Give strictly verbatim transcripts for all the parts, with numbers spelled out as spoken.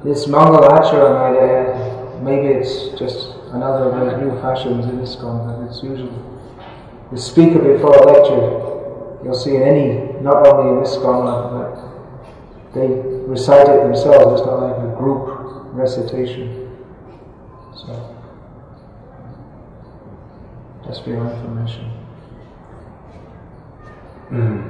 this Mangal Acharan idea, maybe it's just another of those new fashions in ISKCON, but it's usually the speaker before a lecture. You'll see in any, not only in ISKCON, but they recite it themselves. It's not like a group recitation. So, just for your information. Mm.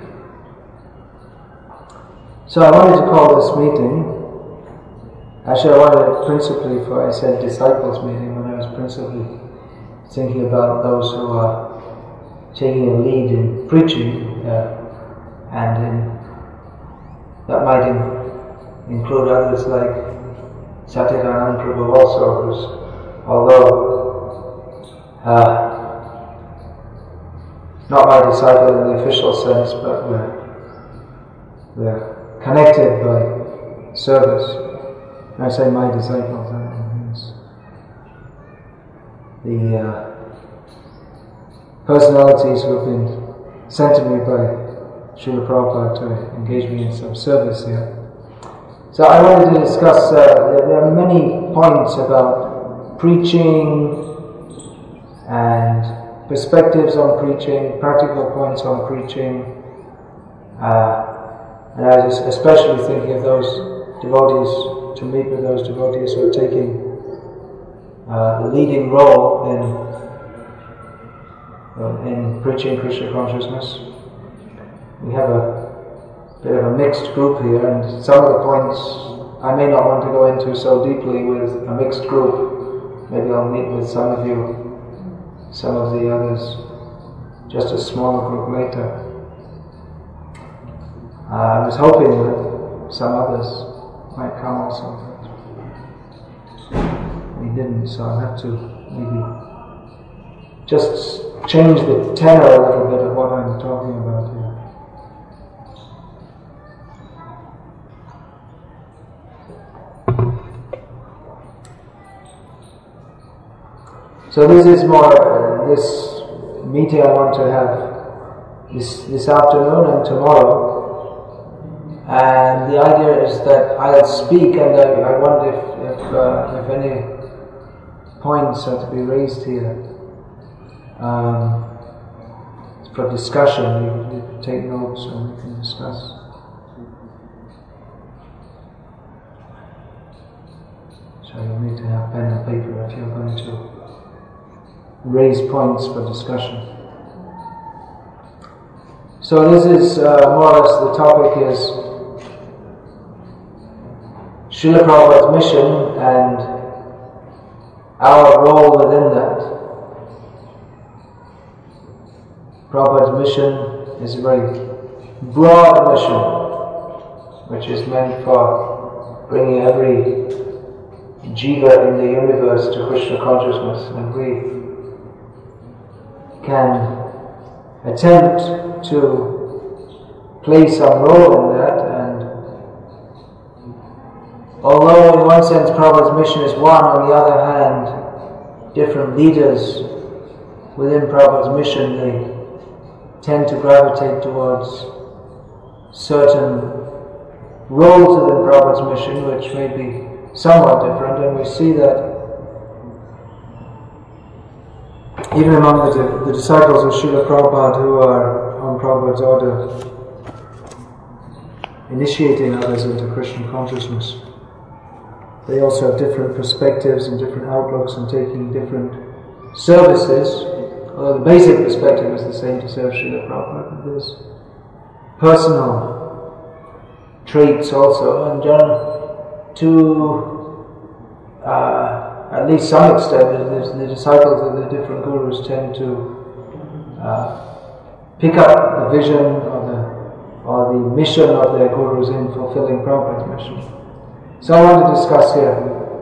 So I wanted to call this meeting, actually I wanted it principally for, I said disciples meeting, when I was principally thinking about those who are taking a lead in preaching, uh, and in, that might in, include others like Satyadananda Prabhu also, who's, although uh, not my disciple in the official sense, but we're, we're connected by service. When I say my disciples, that means the uh, personalities who have been sent to me by Srila Prabhupada to engage me in some service here. So I wanted to discuss, uh, there are many points about preaching and perspectives on preaching, practical points on preaching, uh, and I was especially thinking of those devotees, to meet with those devotees who are taking uh, the leading role in, uh, in preaching Krishna consciousness. We have a bit of a mixed group here, and some of the points I may not want to go into so deeply with a mixed group. Maybe I'll meet with some of you, some of the others, just a smaller group later. Uh, I was hoping that some others might come also. We didn't, so I'll have to maybe just change the tenor a little bit of what I'm talking about here. So this is more, uh, this meeting I want to have this, this afternoon and tomorrow. And the idea is that I'll speak, and I, I wonder if if, uh, if any points are to be raised here um, for discussion. You, you take notes and we can discuss. So you'll need to have pen and paper if you're going to raise points for discussion. So this is uh, more or less the topic is Srila Prabhupada's mission and our role within that. Prabhupada's mission is a very broad mission, which is meant for bringing every jiva in the universe to Krishna consciousness, and we can attempt to play some role in that. And although in one sense Prabhupada's mission is one, on the other hand, different leaders within Prabhupada's mission, they tend to gravitate towards certain roles within Prabhupada's mission which may be somewhat different, and we see that even among the, the disciples of Srila Prabhupada who are on Prabhupada's order initiating others into Krishna consciousness, they also have different perspectives and different outlooks and taking different services. Although the basic perspective is the same, to serve Srila Prabhupada, but there's personal traits also, and uh, to uh, at least some extent, the, the disciples of the different gurus tend to uh, pick up the vision or the, or the mission of their gurus in fulfilling Prabhupada's mission. So I want to discuss here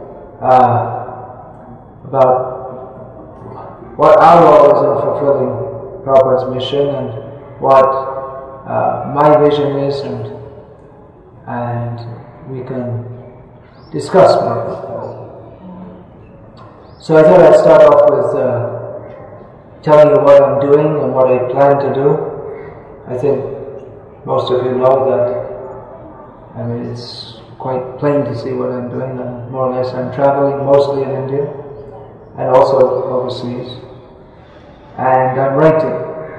uh, about what our role is in fulfilling Prabhupada's mission, and what uh, my vision is, and and we can discuss more. So I thought I'd start off with uh, telling you what I'm doing and what I plan to do. I think most of you know that, I mean, it's quite plain to see what I'm doing. I'm more or less, I'm traveling mostly in India and also overseas, and I'm writing.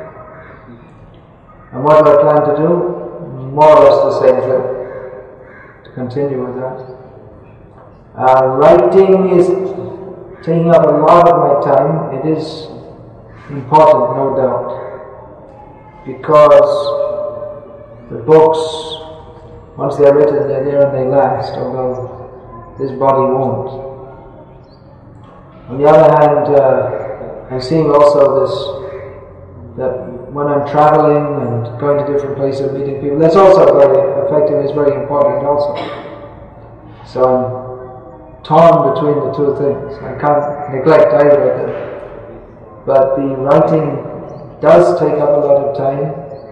And what do I plan to do? More or less the same thing, to continue with that. Uh, writing is taking up a lot of my time. It is important, no doubt, because the books, once they're written, they're there and they last, although this body won't. On the other hand, uh, I'm seeing also this, that when I'm traveling and going to different places, meeting people, that's also very effective, it's very important also. So I'm torn between the two things. I can't neglect either of them. But the writing does take up a lot of time,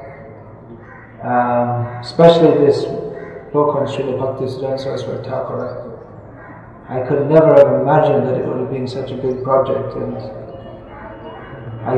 um, especially this book on Srila Bhaktisiddhanta Saraswati Thakur. I could never have imagined that it would have been such a big project, and I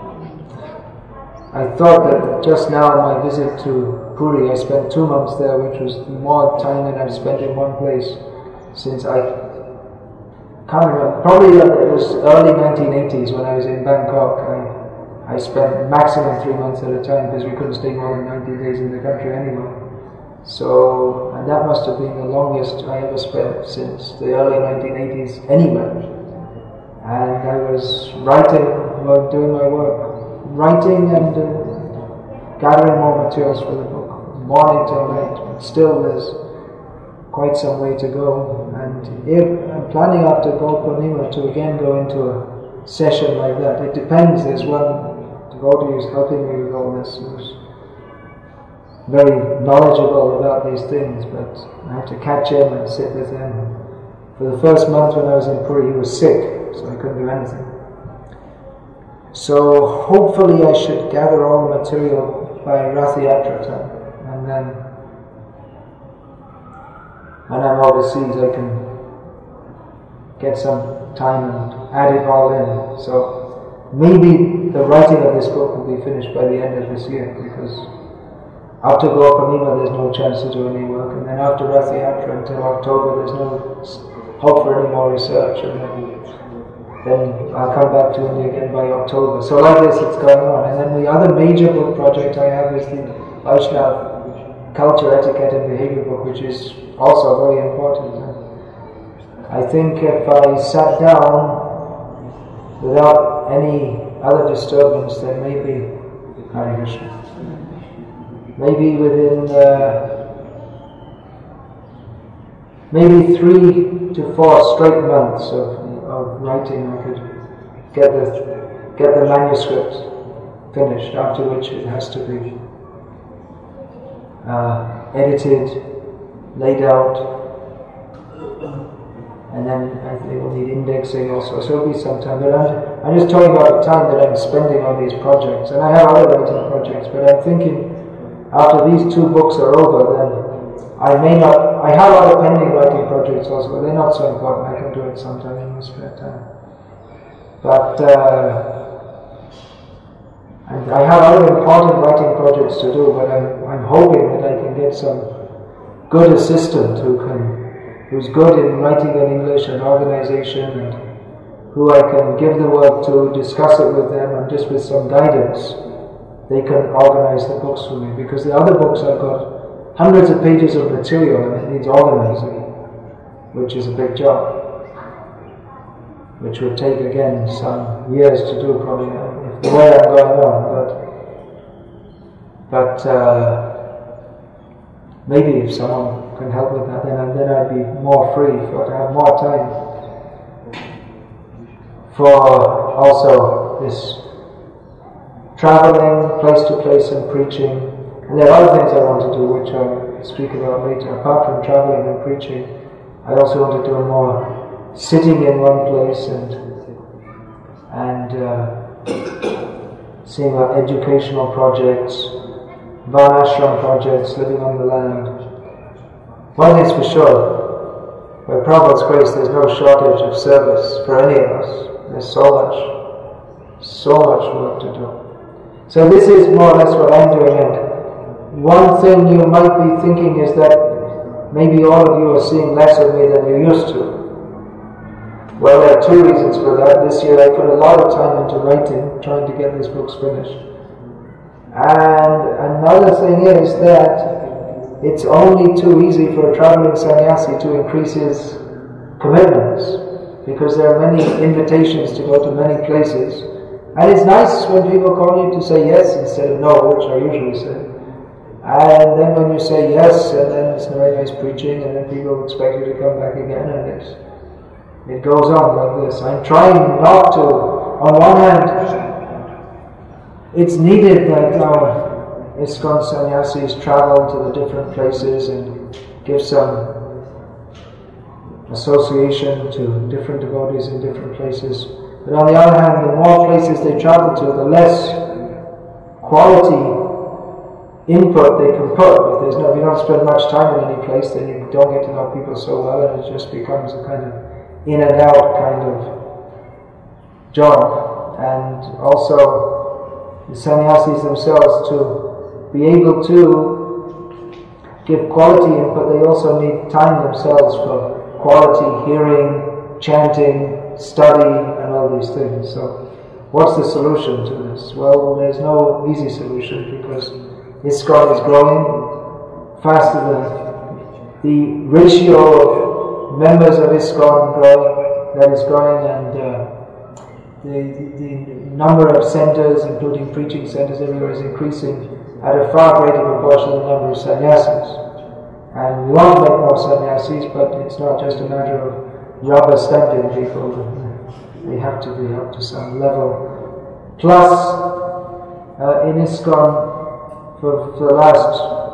I thought that just now on my visit to Puri, I spent two months there, which was more time than I've spent in one place since I can't remember. Probably it was early nineteen eighties when I was in Bangkok. I, I spent maximum three months at a time because we couldn't stay more than ninety days in the country anyway. So, and that must have been the longest I ever spent since the early nineteen eighties anywhere. And I was writing, well, doing my work, writing and uh, gathering more materials for the book, morning till night. But still, there's quite some way to go. And if I'm planning after Gaur Purnima to again go into a session like that. It depends. There's one devotee who's helping me with all this, who's very knowledgeable about these things, but I have to catch him and sit with him. For the first month when I was in Puri, he was sick, so I couldn't do anything. So hopefully I should gather all the material by Rath Yatra time, and then when I'm overseas I can get some time and add it all in. So maybe the writing of this book will be finished by the end of this year, because after Gaur Purnima there's no chance to do any work, and then after Rath Yatra until October there's no hope for any more research, and then, then I'll come back to India again by October. So like this it's going on. And then the other major book project I have is the Vaishnava Culture, Etiquette and Behavior book, which is also very important. I think if I sat down without any other disturbance, then maybe Hare Krishna. Maybe within uh, maybe three to four straight months of, of writing, I could get the get the manuscript finished. After which it has to be uh, edited, laid out, and then I think it will need indexing also. So it'll be some time. But I'm, I'm just talking about the time that I'm spending on these projects, and I have other writing projects. But I'm thinking, after these two books are over, then I may not, I have other pending writing projects also, but they're not so important. I can do it sometime in my spare time. But uh, and I have other important writing projects to do, but I'm, I'm hoping that I can get some good assistant who can, who's good in writing in English and organization, and who I can give the work to, discuss it with them, and just with some guidance they can organize the books for me, because the other books I've got hundreds of pages of material and it needs organizing, which is a big job, which would take again some years to do probably, if the way I'm going on. But but uh, maybe if someone can help with that, then, then I'd be more free for to have more time for also this traveling place to place and preaching. And there are other things I want to do which I'll speak about later. Apart from traveling and preaching, I also want to do more sitting in one place and and uh, seeing our educational projects, varnashram projects, living on the land. One thing's for sure, by Prabhupada's grace there's no shortage of service for any of us. There's so much, so much work to do. So this is more or less what I'm doing, and one thing you might be thinking is that maybe all of you are seeing less of me than you used to. Well, there are two reasons for that. This year I put a lot of time into writing, trying to get these books finished. And another thing is that it's only too easy for a traveling sannyasi to increase his commitments, because there are many invitations to go to many places. And it's nice when people call you to say yes instead of no, which I usually say. And then when you say yes, and then it's very nice preaching, and then people expect you to come back again, and it's It goes on like this. I'm trying not to, on one hand, it's needed that our ISKCON sannyasis travel to the different places and give some association to different devotees in different places. But on the other hand, the more places they travel to, the less quality input they can put. If there's no, if you don't spend much time in any place, then you don't get to know people so well, and it just becomes a kind of in and out kind of job. And also the sannyasis themselves, to be able to give quality input, they also need time themselves for quality hearing, chanting, study, and all these things. So what's the solution to this? Well, there's no easy solution, because ISKCON is growing faster than the ratio of members of ISKCON growing, that is growing, and uh, the, the, the number of centers, including preaching centers everywhere, is increasing at a far greater proportion than the number of sannyasis. And we want to make more sannyasis, but it's not just a matter of rubber stamping people. They have to be up to some level. Plus, uh, in ISKCON, for, for the last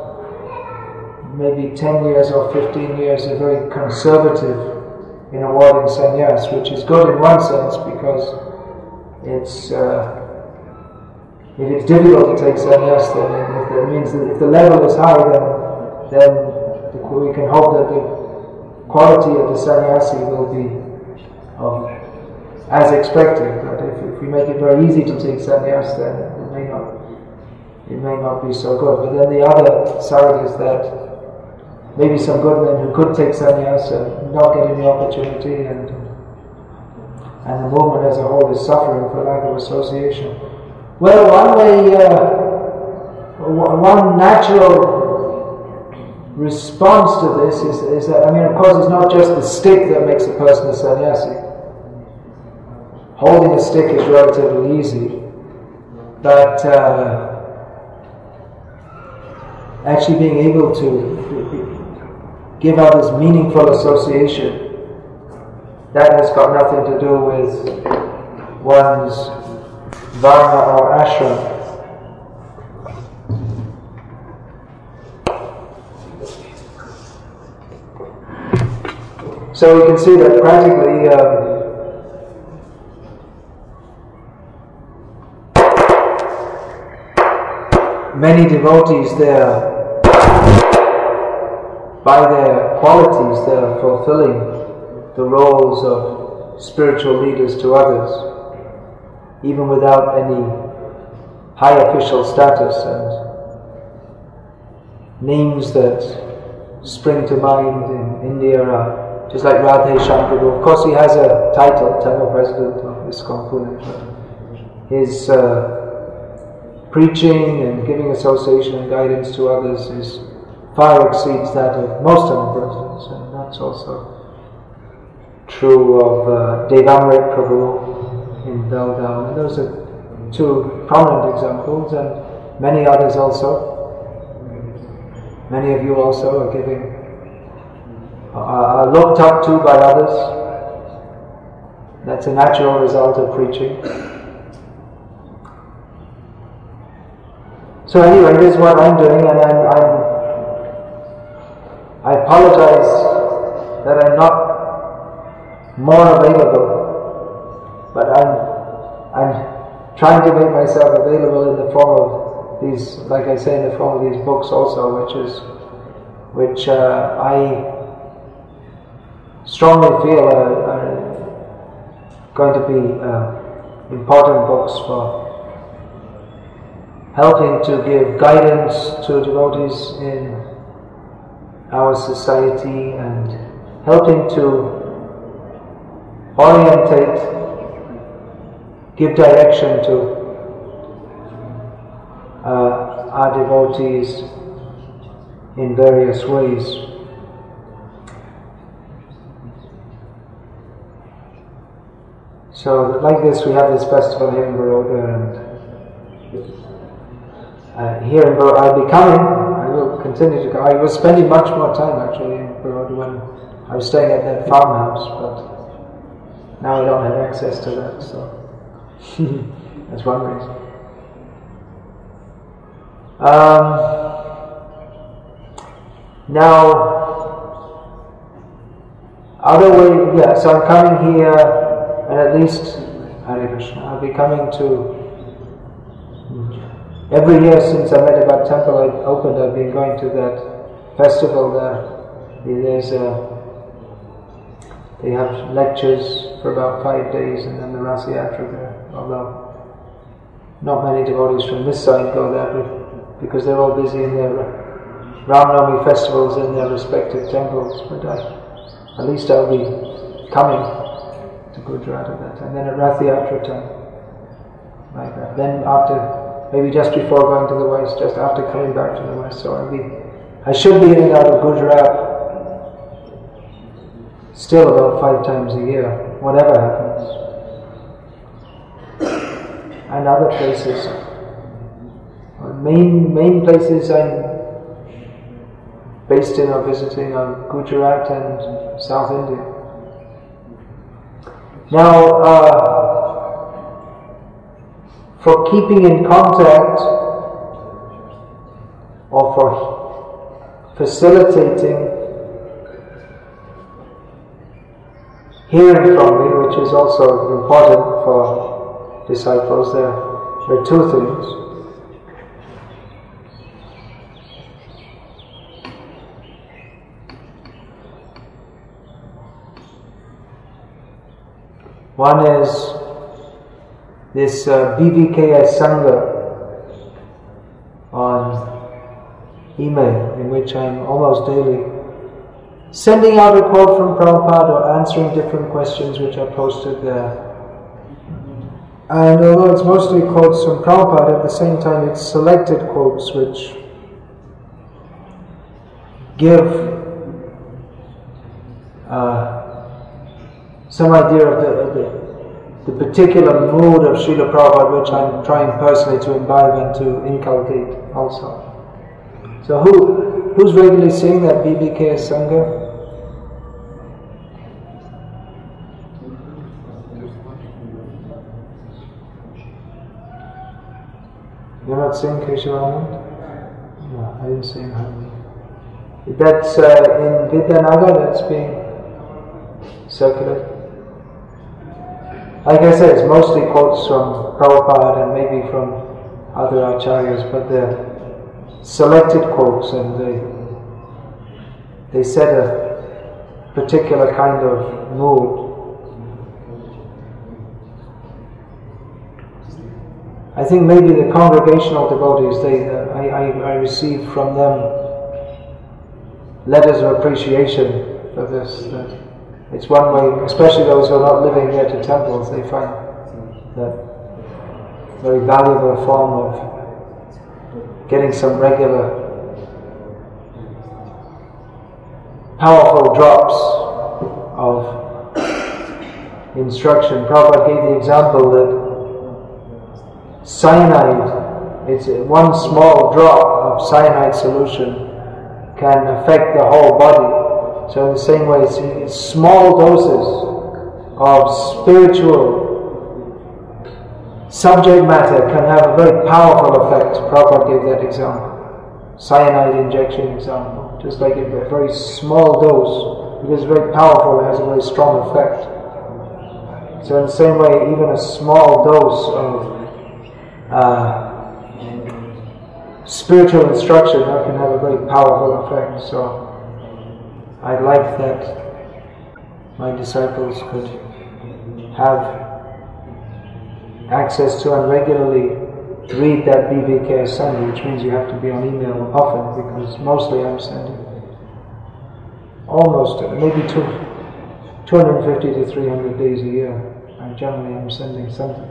maybe ten years or fifteen years, they're very conservative in awarding sannyas, which is good in one sense, because it's uh, if it's difficult to take sannyas, then if that means that if the level is high, then then we can hope that the quality of the sannyasi will be um, as expected. But if, if we make it very easy to take sannyas, then it may not it may not be so good. But then the other side is that maybe some good men who could take sannyas are not getting the opportunity, and and the movement as a whole is suffering for lack of association. Well, one way, uh, one natural response to this is, is that, I mean, of course, it's not just the stick that makes a person a sannyasi. Holding a stick is relatively easy, but uh, actually being able to give others meaningful association, that has got nothing to do with one's varna or ashram. So you can see that practically um, many devotees there, by their qualities, they are fulfilling the roles of spiritual leaders to others, even without any high official status. And names that spring to mind in India are just like Radhe Shankaru. Of course, he has a title, Temple President of ISKCON Pune. His uh, preaching and giving association and guidance to others is far exceeds that of most temple presidents, and that's also true of uh, Devamrit Prabhu in Belgaum. And those are two prominent examples, and many others also. Many of you also are giving, uh, are looked up to by others. That's a natural result of preaching. So anyway, this is what I'm doing, and I'm, I'm I apologize that I'm not more available, but I'm I'm trying to make myself available in the form of these, like I say, in the form of these books also, which is which uh, I strongly feel are, are going to be uh, important books for helping to give guidance to devotees in our society and helping to orientate, give direction to uh, our devotees in various ways. So, like this, we have this festival here in Baroda, and uh, here in Baroda, I'll be coming. I will continue to go. I was spending much more time actually in Baroda when I was staying at that farmhouse, but now I don't have access to that, so that's one reason. Um, now, other way, yeah. So I'm coming here. And at least, Hare Krishna, I'll be coming to, every year since Ahmedabad temple I opened, I've been going to that festival there. There's a, they have lectures for about five days and then the Rasa Yatra there, although not many devotees from this side go there because they're all busy in their Ramnavami festivals in their respective temples, but I, at least I'll be coming to Gujarat at that time. Then at Rath Yatra time, like that. Then after, maybe just before going to the west, just after coming back to the west. So I'll be, I should be in and out of Gujarat still about five times a year, whatever happens. And other places. Main main places I'm based in or visiting are Gujarat and South India. Now, uh, for keeping in contact or for facilitating hearing from me, which is also important for disciples, there, there are two things. One is this uh, B V K S Sangha on email, in which I'm almost daily sending out a quote from Prabhupada or answering different questions which are posted there. And although it's mostly quotes from Prabhupada, at the same time it's selected quotes which give uh, some idea of the, the, the particular mood of Srila Prabhupada which I'm trying personally to imbibe and to inculcate also. So who who's regularly seeing that B B K S Sangha? You're not seeing Keshavanand? No, I didn't see him. That's uh, in Vidyanagar, that's being circulated. Like I said, it's mostly quotes from Prabhupada and maybe from other acharyas, but they're selected quotes and they they set a particular kind of mood. I think maybe the congregational devotees, they uh, I, I, I receive from them letters of appreciation for this. That it's one way, especially those who are not living near to temples, they find that very valuable form of getting some regular, powerful drops of instruction. Prabhupada gave the example that cyanide, it's one small drop of cyanide solution can affect the whole body. So in the same way, it's, it's small doses of spiritual subject matter can have a very powerful effect. Prabhupada gave that example. Cyanide injection example. Just like a very small dose, because it's very powerful, it has a very strong effect. So in the same way, even a small dose of uh, spiritual instruction that can have a very powerful effect. So I'd like that my disciples could have access to and regularly read that B V K S Sangha, which means you have to be on email often, because mostly I'm sending almost maybe two, two hundred fifty to three hundred days a year. And generally I'm sending something.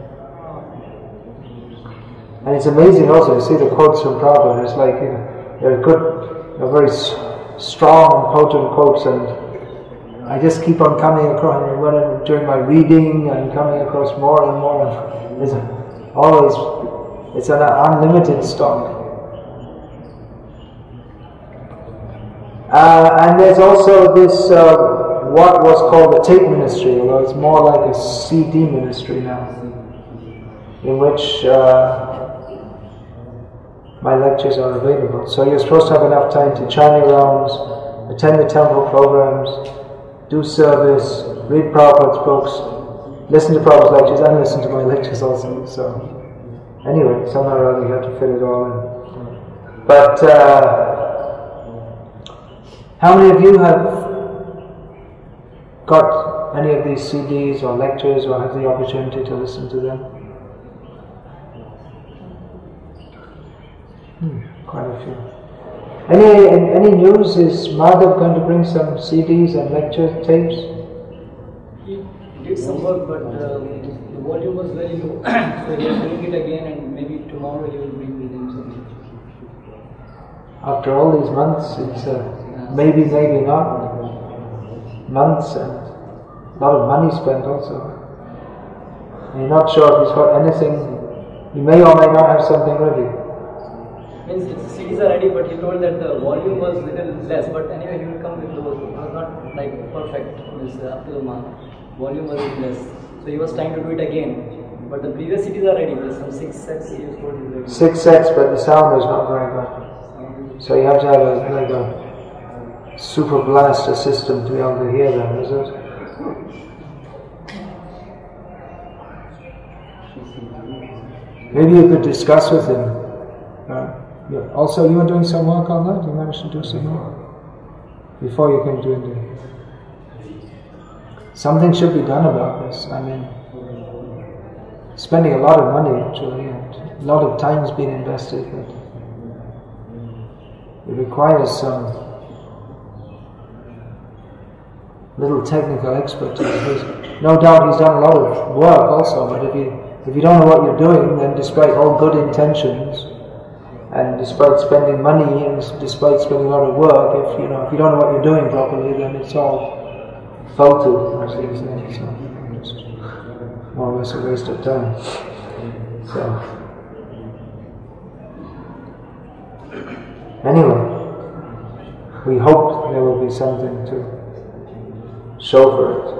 And it's amazing also to see the quotes from Prabhupada. It's like, you know, they're good, they're very s- strong and potent quotes, and I just keep on coming across, and when I'm during my reading, I'm coming across more and more. And there's always, it's an unlimited stock. Uh, and there's also this, uh, what was called the tape ministry, although it's more like a C D ministry now, in which uh, my lectures are available. So you're supposed to have enough time to chant rounds, attend the temple programs, do service, read Prabhupada's books, listen to Prabhupada's lectures, and listen to my lectures also. So anyway, somehow or other you have to fit it all in. But uh, how many of you have got any of these C Ds or lectures or have the opportunity to listen to them? Hmm, quite a few. Any any news? Is Madhav going to bring some C Ds and lecture tapes? He did some work, but uh, the volume was very low. So he will bring it again, and maybe tomorrow he will bring with him something. After all these months, it's uh, maybe, maybe not. Months and a lot of money spent also. And you're not sure if he's got anything. He may or may not have something ready. Means the C Ds are ready, but he told that the volume was little less. But anyway, he will come with those. It was not like perfect. This uh, up to the mark. Volume was little less. So he was trying to do it again. But the previous C Ds are ready. There's some six sets he was told is ready. Six sets, but the sound is not very good. So you have to have a like a super blaster system to be able to hear them, is it? Maybe you could discuss with him. Uh, yeah. Also, you were doing some work on that? You managed to do some work? Before you came to India. Something should be done about this. I mean, spending a lot of money actually, and a lot of time has been invested, but it requires some little technical expertise. No doubt he's done a lot of work also, but if you if you don't know what you're doing, then despite all good intentions, and despite spending money and despite spending a lot of work, if you know if you don't know what you're doing properly, then it's all photo, as they say. So it's more or less a waste of time. So anyway, we hope there will be something to show for it.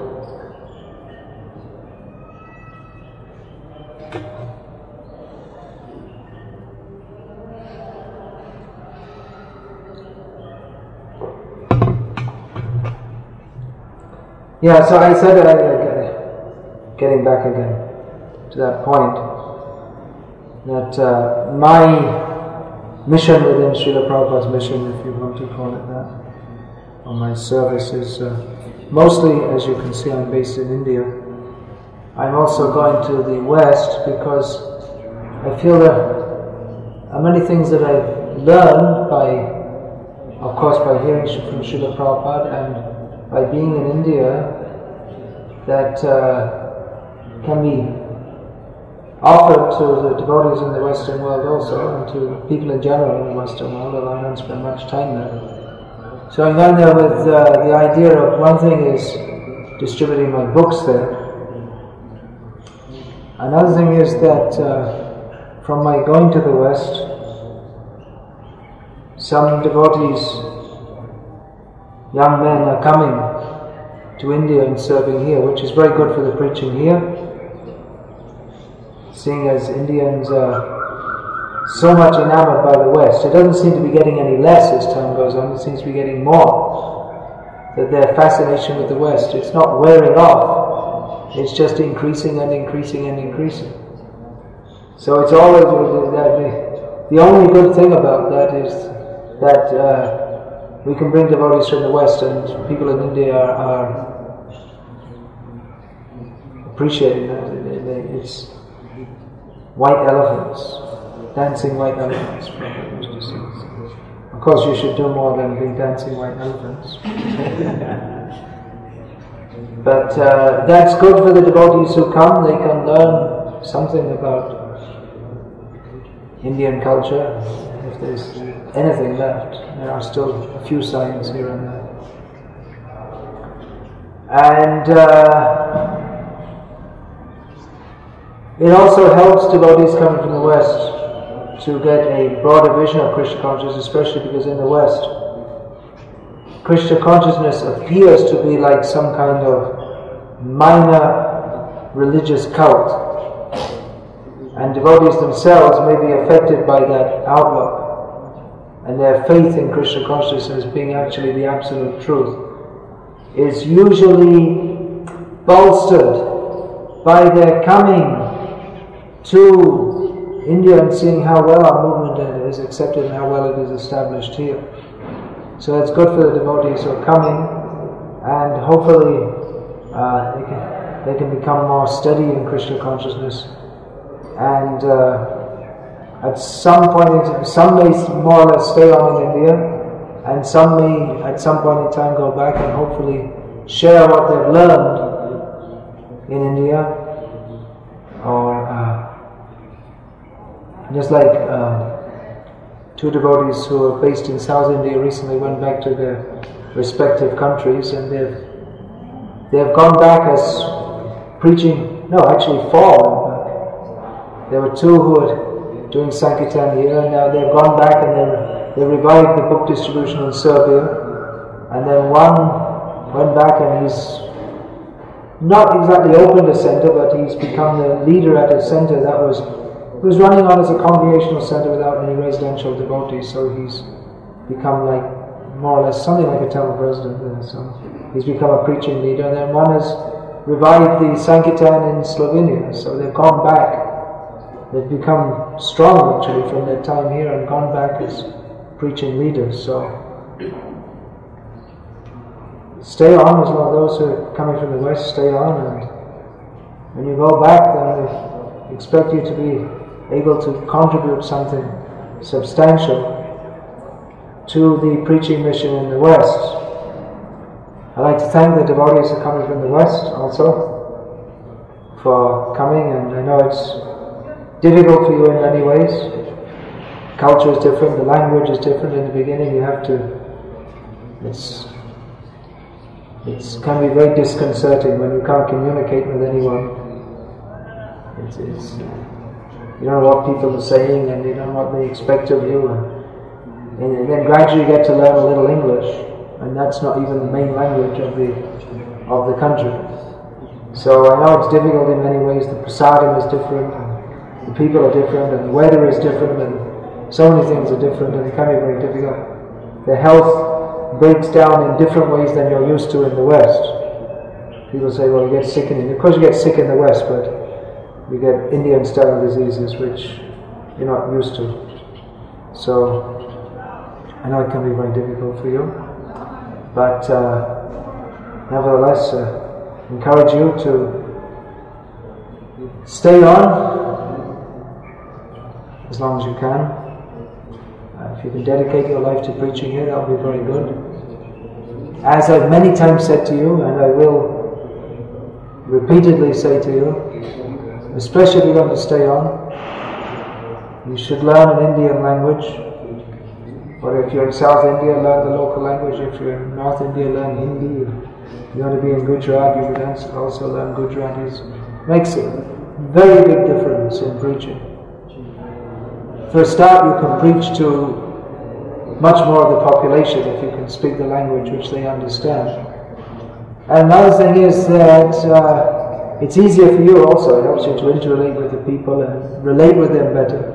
Yeah, so I said, uh, getting back again to that point, that uh, my mission within Srila Prabhupada's mission, if you want to call it that, or my service is uh, mostly, as you can see, I'm based in India. I'm also going to the West because I feel there are many things that I've learned by, of course, by hearing from Srila Prabhupada and by being in India, that uh, can be offered to the devotees in the Western world also, and to people in general in the Western world, although I don't spend much time there. So I'm going there with uh, the idea of, one thing is distributing my books there. Another thing is that uh, from my going to the West, some devotees, young men, are coming to India and serving here, which is very good for the preaching here, seeing as Indians are so much enamored by the West. It doesn't seem to be getting any less as time goes on, it seems to be getting more. That their fascination with the West, it's not wearing off, it's just increasing and increasing and increasing. So it's always, that the only good thing about that is that uh, we can bring devotees from the West, and people in India are, are appreciating that. It's white elephants, dancing white elephants. Of course, you should do more than be dancing white elephants. But uh, that's good for the devotees who come. They can learn something about Indian culture. If there's anything left, there are still a few signs here and there. And uh, it also helps devotees coming from the West to get a broader vision of Krishna consciousness, especially because in the West, Krishna consciousness appears to be like some kind of minor religious cult, and devotees themselves may be affected by that outlook, and their faith in Krishna consciousness being actually the absolute truth is usually bolstered by their coming to India and seeing how well our movement is accepted and how well it is established here. So it's good for the devotees who are coming, and hopefully uh, they can they can become more steady in Krishna consciousness. And uh, at some point, some may more or less stay on in India, and some may at some point in time go back and hopefully share what they've learned in India, or uh, just like uh, two devotees who are based in South India recently went back to their respective countries, and they've they've gone back as preaching. No, actually four went back. There were two who were doing Sankirtan here, and now they've gone back and they they revived the book distribution in Serbia. And then one went back and he's not exactly opened a center, but he's become the leader at a center that was was running on as a congregational center without any residential devotees. So he's become like more or less something like a temple president there. So he's become a preaching leader. And then one has revived the Sankirtan in Slovenia. So they've gone back. They've become strong actually from their time here and gone back as preaching leaders. So stay on, as well. Those who are coming from the West, stay on, and when you go back, then they expect you to be able to contribute something substantial to the preaching mission in the West. I'd like to thank the devotees who are coming from the West also for coming, and I know it's difficult for you in many ways. Culture is different, the language is different. In the beginning you have to, it's It can be very disconcerting when you can't communicate with anyone. It's, it's, you don't know what people are saying, and you don't know what they expect of you. And, and then gradually you get to learn a little English, and that's not even the main language of the of the country. So I know it's difficult in many ways. The prasadam is different, and the people are different, and the weather is different, and so many things are different, and it can be very difficult. The health breaks down in different ways than you're used to in the West. People say, well, you get sick in India. Of course you get sick in the West, but you get Indian style diseases which you're not used to. So I know it can be very difficult for you, but uh, nevertheless uh, encourage you to stay on as long as you can. If you can dedicate your life to preaching here, that will be very good. As I've many times said to you, and I will repeatedly say to you, especially if you're going to stay on, you should learn an Indian language. Or if you're in South India, learn the local language. If you're in North India, learn Hindi. If you want to be in Gujarat, you would also learn Gujarati. It makes a very big difference in preaching. For a start, you can preach to much more of the population if you can speak the language which they understand. And another thing is that uh, it's easier for you also. It helps you to interrelate with the people and relate with them better.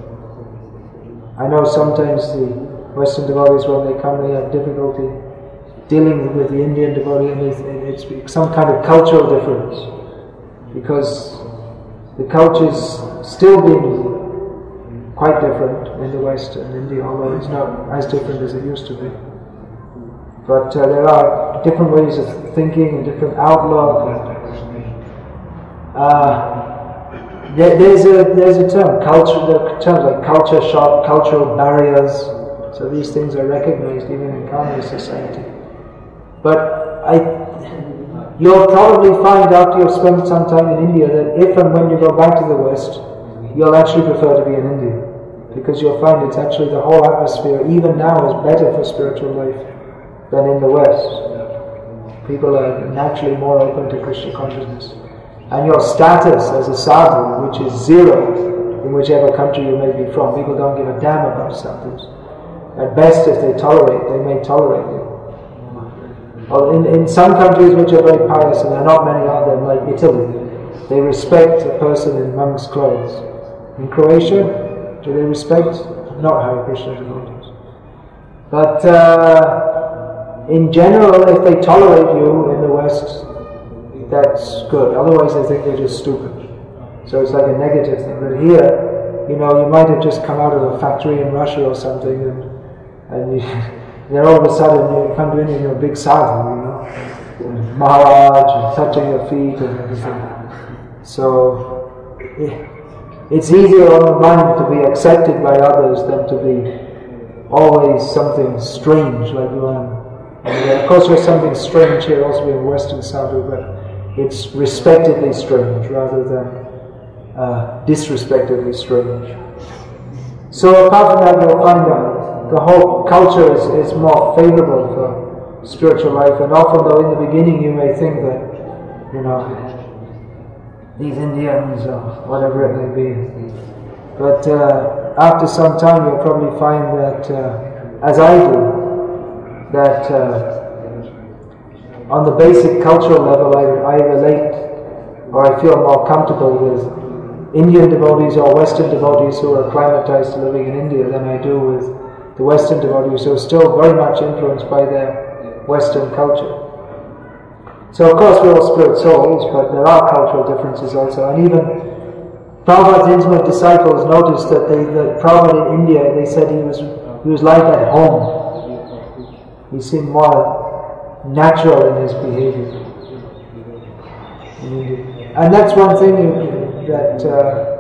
I know sometimes the Western devotees, when they come, they have difficulty dealing with the Indian devotee, and it's some kind of cultural difference, because the culture's still being quite different in the West and India, although it's not as different as it used to be. But uh, there are different ways of thinking, a different outlook. And, uh, there, there's a there's a term, culture. There are terms like culture shock, cultural barriers. So these things are recognized even in communist society. But I, you'll probably find after you've spent some time in India that if and when you go back to the West, you'll actually prefer to be in India. Because you'll find it's actually the whole atmosphere, even now, is better for spiritual life than in the West. People are naturally more open to Krishna consciousness. And your status as a sadhu, which is zero in whichever country you may be from, people don't give a damn about sadhus. At best, if they tolerate, they may tolerate you. Well, in, in some countries which are very pious, and there are not many of them, like Italy, they respect a person in monk's clothes. In Croatia, do they respect? Not Hare Krishna devotees. But uh, in general, if they tolerate you in the West, that's good. Otherwise, they think they're just stupid. So it's like a negative thing. But here, you know, you might have just come out of a factory in Russia or something, and, and you, then all of a sudden you come to India and you're a big sadhu, you know, and Maharaj, and touching your feet and everything. So it's easier on the mind to be accepted by others than to be always something strange like you are. And of course, there's something strange here also being Western sadhu, but it's respectedly strange rather than uh, disrespectedly strange. So apart from that, you'll find that the whole culture is, is more favorable for spiritual life. And often, though, in the beginning you may think that, you know, these Indians or whatever it may be. But uh, after some time you'll probably find that, uh, as I do, that uh, on the basic cultural level, I, I relate, or I feel more comfortable with Indian devotees or Western devotees who are acclimatized to living in India than I do with the Western devotees who are still very much influenced by their Western culture. So of course we're all spirit souls, but there are cultural differences also. And even Prabhupada's intimate disciples noticed that they, that Prabhupada in India, they said he was he was like at home. He seemed more natural in his behavior in India. And that's one thing that uh,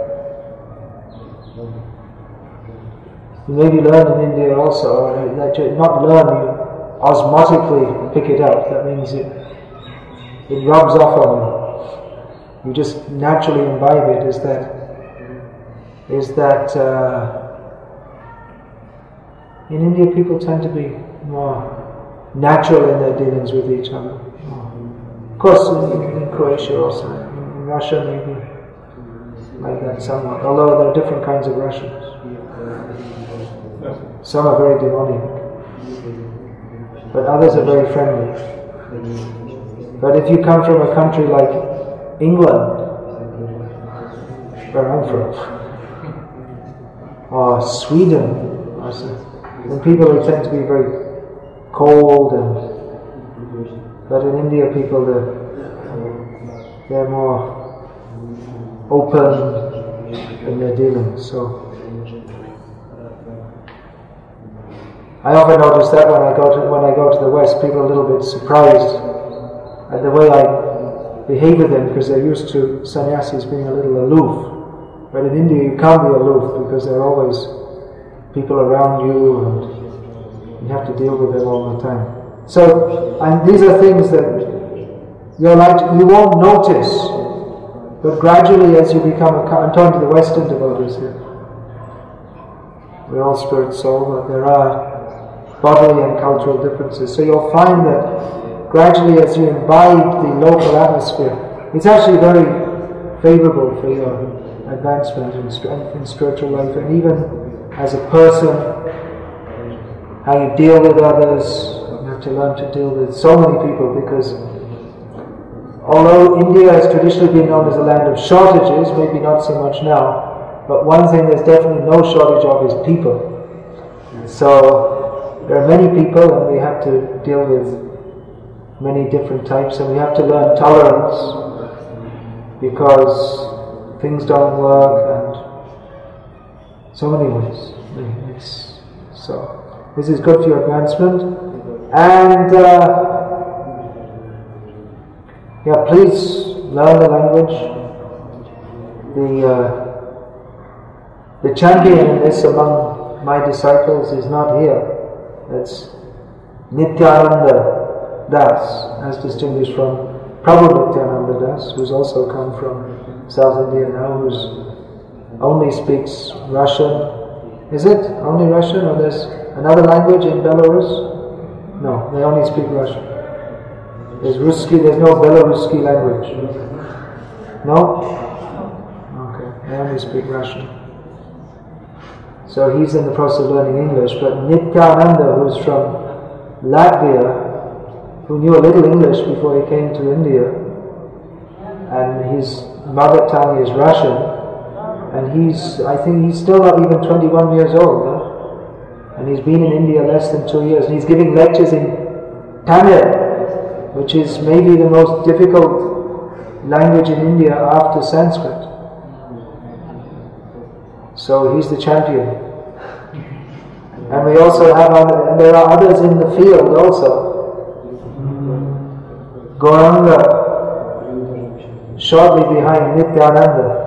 you maybe learn in India also, or that you not learn, you osmotically pick it up. That means it, it rubs off on you. You just naturally imbibe it, is that is that uh, in India people tend to be more natural in their dealings with each other. Of course, in, in Croatia also, in Russia maybe like that somewhat. Although there are different kinds of Russians. Some are very demonic, but others are very friendly. But if you come from a country like England, where I'm from, or Sweden, then people tend to be very cold, and but in India people they're, they're more open in their dealings. So I often notice that when I go to when I go to the West, people are a little bit surprised at the way I behave with them, because they're used to sannyasis being a little aloof. But in India you can't be aloof because there are always people around you and you have to deal with them all the time. So, and these are things that you're like, you won't notice, but gradually as you become a, I'm talking to the Western devotees here. We're all spirit soul, but there are bodily and cultural differences. So you'll find that gradually as you imbibe the local atmosphere, it's actually very favorable for your advancement in, in spiritual life, and even as a person, how you deal with others. You have to learn to deal with so many people, because although India has traditionally been known as a land of shortages, maybe not so much now, but one thing there's definitely no shortage of is people. So there are many people, and we have to deal with many different types, and we have to learn tolerance, because things don't work, and so many ways. It's, so this is good for your advancement, and uh, yeah, please learn the language. The uh, the champion in this among my disciples is not here. That's Nityananda Das, as distinguished from Prabhu Nityananda Das, who's also come from South India now, who's only speaks Russian. Is it only Russian, or there's another language in Belarus? No, they only speak Russian. There's Ruski, there's no Belaruski language. No? Okay, they only speak Russian. So he's in the process of learning English, but Nityananda, who's from Latvia, who knew a little English before he came to India, and his mother tongue is Russian, and he's, I think he's still not even twenty-one years old, huh? And he's been in India less than two years, and he's giving lectures in Tamil, which is maybe the most difficult language in India after Sanskrit. So he's the champion. And we also have, other, and there are others in the field also. Gauranga, shortly behind Nityananda,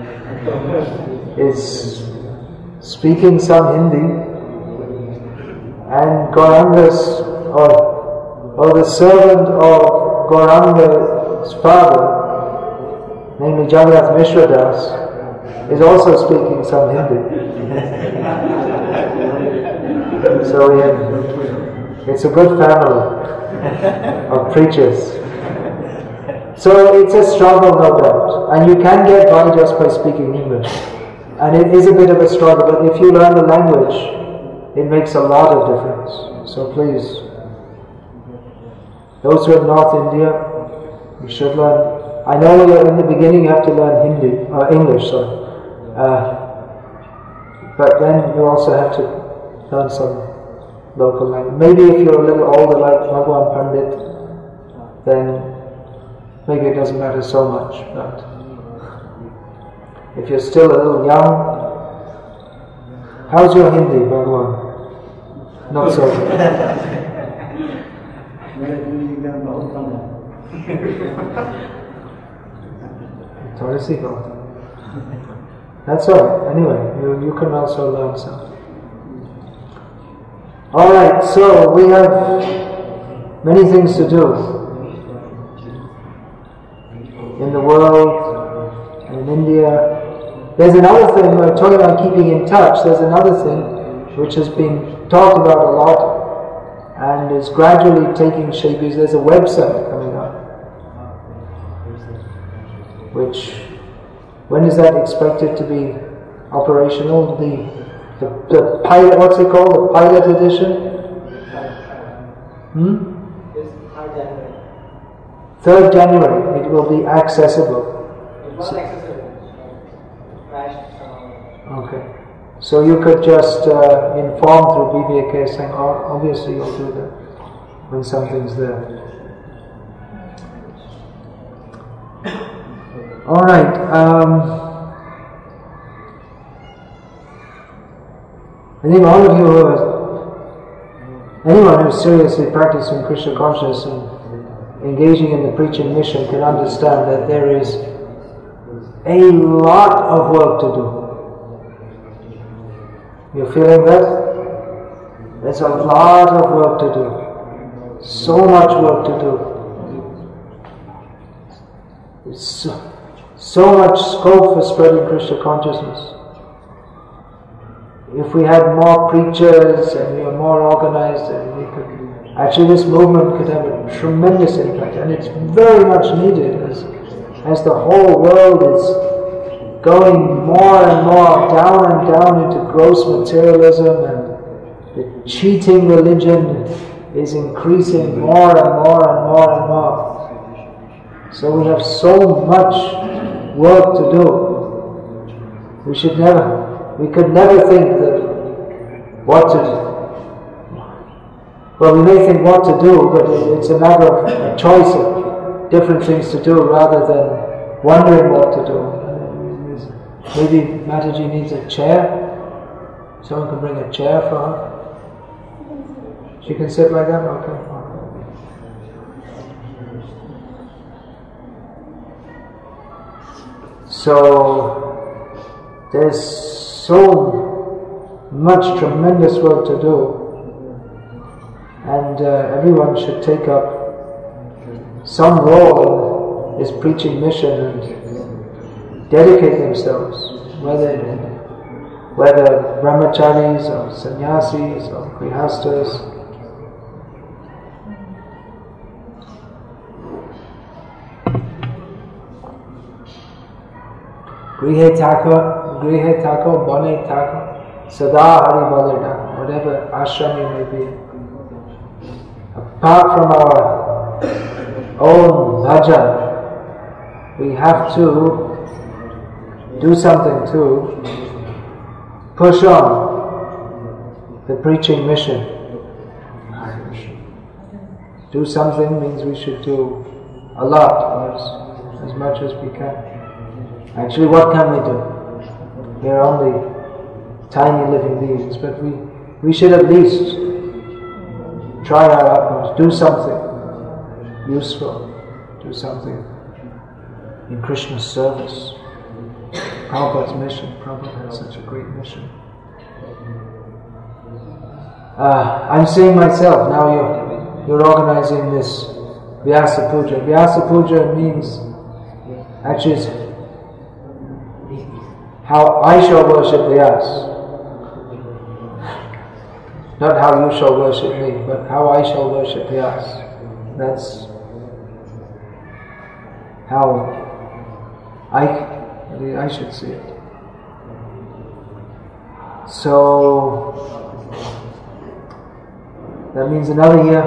is speaking some Hindi, and Gauranga's, or, or the servant of Gauranga's father, namely Jagannath Mishra Das, is also speaking some Hindi. So we have, it's a good family of preachers. So it's a struggle, no doubt, and you can get by just by speaking English. And it is a bit of a struggle, but if you learn the language, it makes a lot of difference. So please, those who are in North India, you should learn. I know in the beginning you have to learn Hindi, or English, sorry. Uh, but then you also have to learn some local language. Maybe if you're a little older like Bhagwan Pandit, then maybe it doesn't matter so much. But if you're still a little young, how's your Hindi, Bhagwan? Not so good. Thodi si baat. That's all right. Anyway, you, you can also learn some. Alright, so we have many things to do in the world and in India. There's another thing, we're talking about keeping in touch, there's another thing which has been talked about a lot and is gradually taking shape. Is there's a website coming up, which, when is that expected to be operational? The The, the pilot, what's it called? The pilot edition? Hmm? third January. It will be accessible. It's not accessible. Crashed. Okay. So you could just uh, inform through B B A K saying, oh, obviously you'll do that when something's there. Alright. Um, I think all of you who are, anyone who is seriously practicing Krishna consciousness and engaging in the preaching mission can understand that there is a lot of work to do. You're feeling that? There's a lot of work to do. So much work to do. There's so, so much scope for spreading Krishna consciousness. If we had more preachers and we were more organized, and we could, actually this movement could have a tremendous impact, and it's very much needed as, as the whole world is going more and more down and down into gross materialism, and the cheating religion is increasing more and more and more and more. So we have so much work to do. We should never We could never think that what to do. Well, we may think what to do, but it's a matter of a choice of different things to do rather than wondering what to do. Maybe Mataji needs a chair. Someone can bring a chair for her. She can sit like that? Okay. So, there's so much tremendous work to do, and uh, everyone should take up some role in this preaching mission and dedicate themselves, whether whether brahmacharis or sannyasis or grihastas. Grihe Thakur, Grihe Thakur, Bone Thakur, Sada Hari Balada, whatever ashram you may be. Apart from our own bhajan, we have to do something to push on the preaching mission. Do something means we should do a lot, as, as much as we can. Actually, what can we do? We are only tiny living beings, but we, we should at least try our utmost, do something useful, do something in Krishna's service. Prabhupada's mission, Prabhupada had such a great mission. Uh, I'm seeing myself, now you're, you're organizing this Vyasa Puja. Vyasa Puja means, actually it's how I shall worship Vyas. Not how you shall worship me, but how I shall worship Vyas. That's how I I should see it. So that means another year,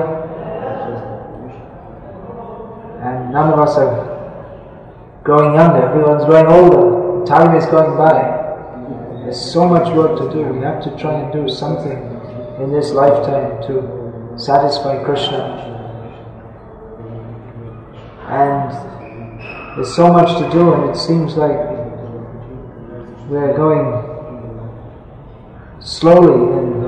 and none of us are growing younger. Everyone's growing older. Time is going by. There's so much work to do. We have to try and do something in this lifetime to satisfy Krishna. And there's so much to do, and it seems like we're going slowly in,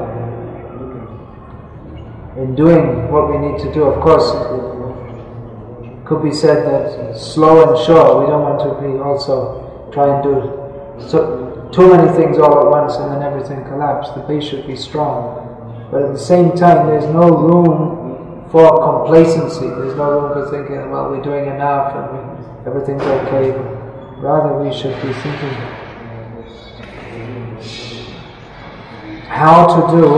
in doing what we need to do. Of course, it could be said that slow and sure. We don't want to be also try and do so, too many things all at once and then everything collapse. The base should be strong. But at the same time, there's no room for complacency. There's no room for thinking, well, we're doing enough and we, everything's okay. Rather, we should be thinking how to do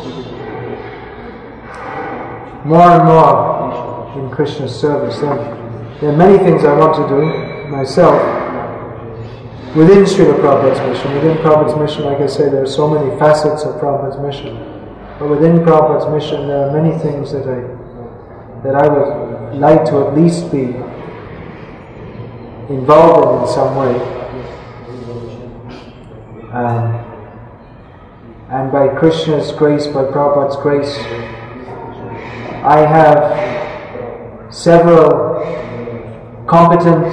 more and more in Krishna's service. There, there are many things I want to do myself within Srila Prabhupada's mission. Within Prabhupada's mission, like I say, there are so many facets of Prabhupada's mission. But within Prabhupada's mission, there are many things that I that I would like to at least be involved in in some way. Um, and by Krishna's grace, by Prabhupada's grace, I have several competent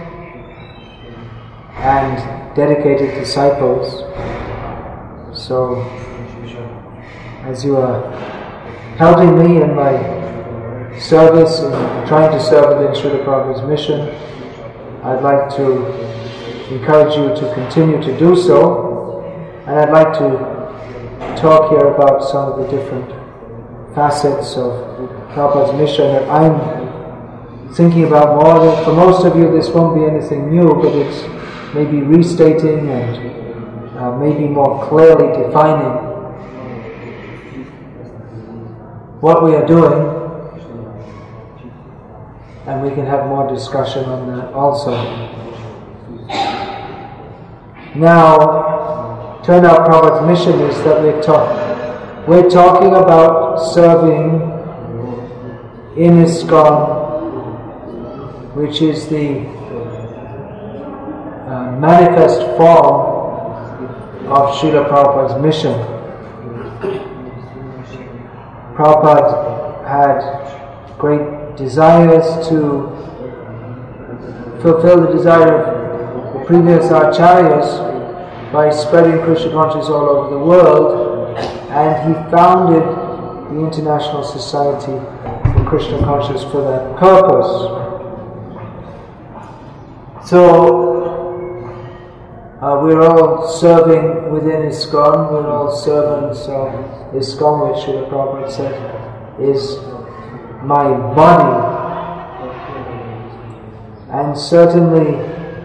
and dedicated disciples. So, as you are helping me in my service and trying to serve within Srila Prabhupada's mission, I'd like to encourage you to continue to do so, and I'd like to talk here about some of the different facets of Prabhupada's mission that I'm thinking about more. For most of you, this won't be anything new, but it's maybe restating and uh, maybe more clearly defining what we are doing, and we can have more discussion on that also. Now, turn out Prabhupada's mission is that we're, talk- we're talking about serving in ISKCON, which is the uh, manifest form of Srila Prabhupada's mission. Prabhupada had great desires to fulfill the desire of the previous acharyas by spreading Krishna consciousness all over the world, and he founded the International Society for Krishna Consciousness for that purpose. So, Uh, we're all serving within ISKCON, we're all servants of ISKCON, which Srila Prabhupada said is my body. And certainly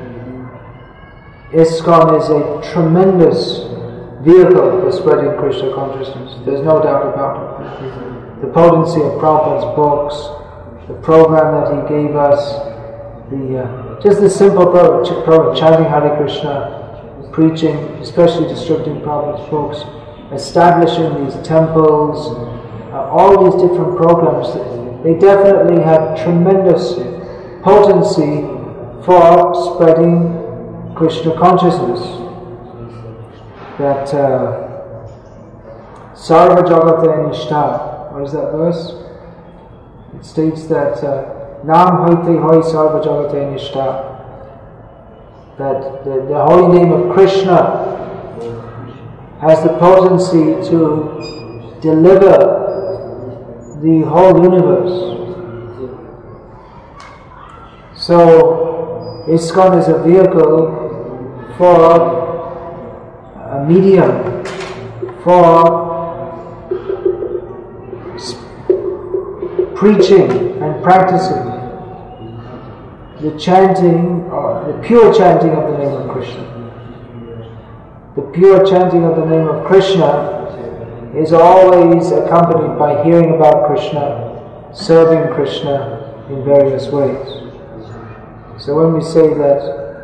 ISKCON is a tremendous vehicle for spreading Krishna consciousness. There's no doubt about it. The potency of Prabhupada's books, the program that he gave us, the uh, just the simple program, ch- program, chanting Hare Krishna, preaching, especially distributing Prabhupada's books, establishing these temples, uh, all these different programs, they definitely have tremendous potency for spreading Krishna consciousness. That uh, Sarva Jagate Nishta, what is that verse? It states that uh, Nam Hoite Hoi Sarva Jagate Nishta, that the, the holy name of Krishna has the potency to deliver the whole universe. So ISKCON is a vehicle for a medium for preaching and practicing the chanting, or the pure chanting of the name of Krishna. The pure chanting of the name of Krishna is always accompanied by hearing about Krishna, serving Krishna in various ways. So when we say that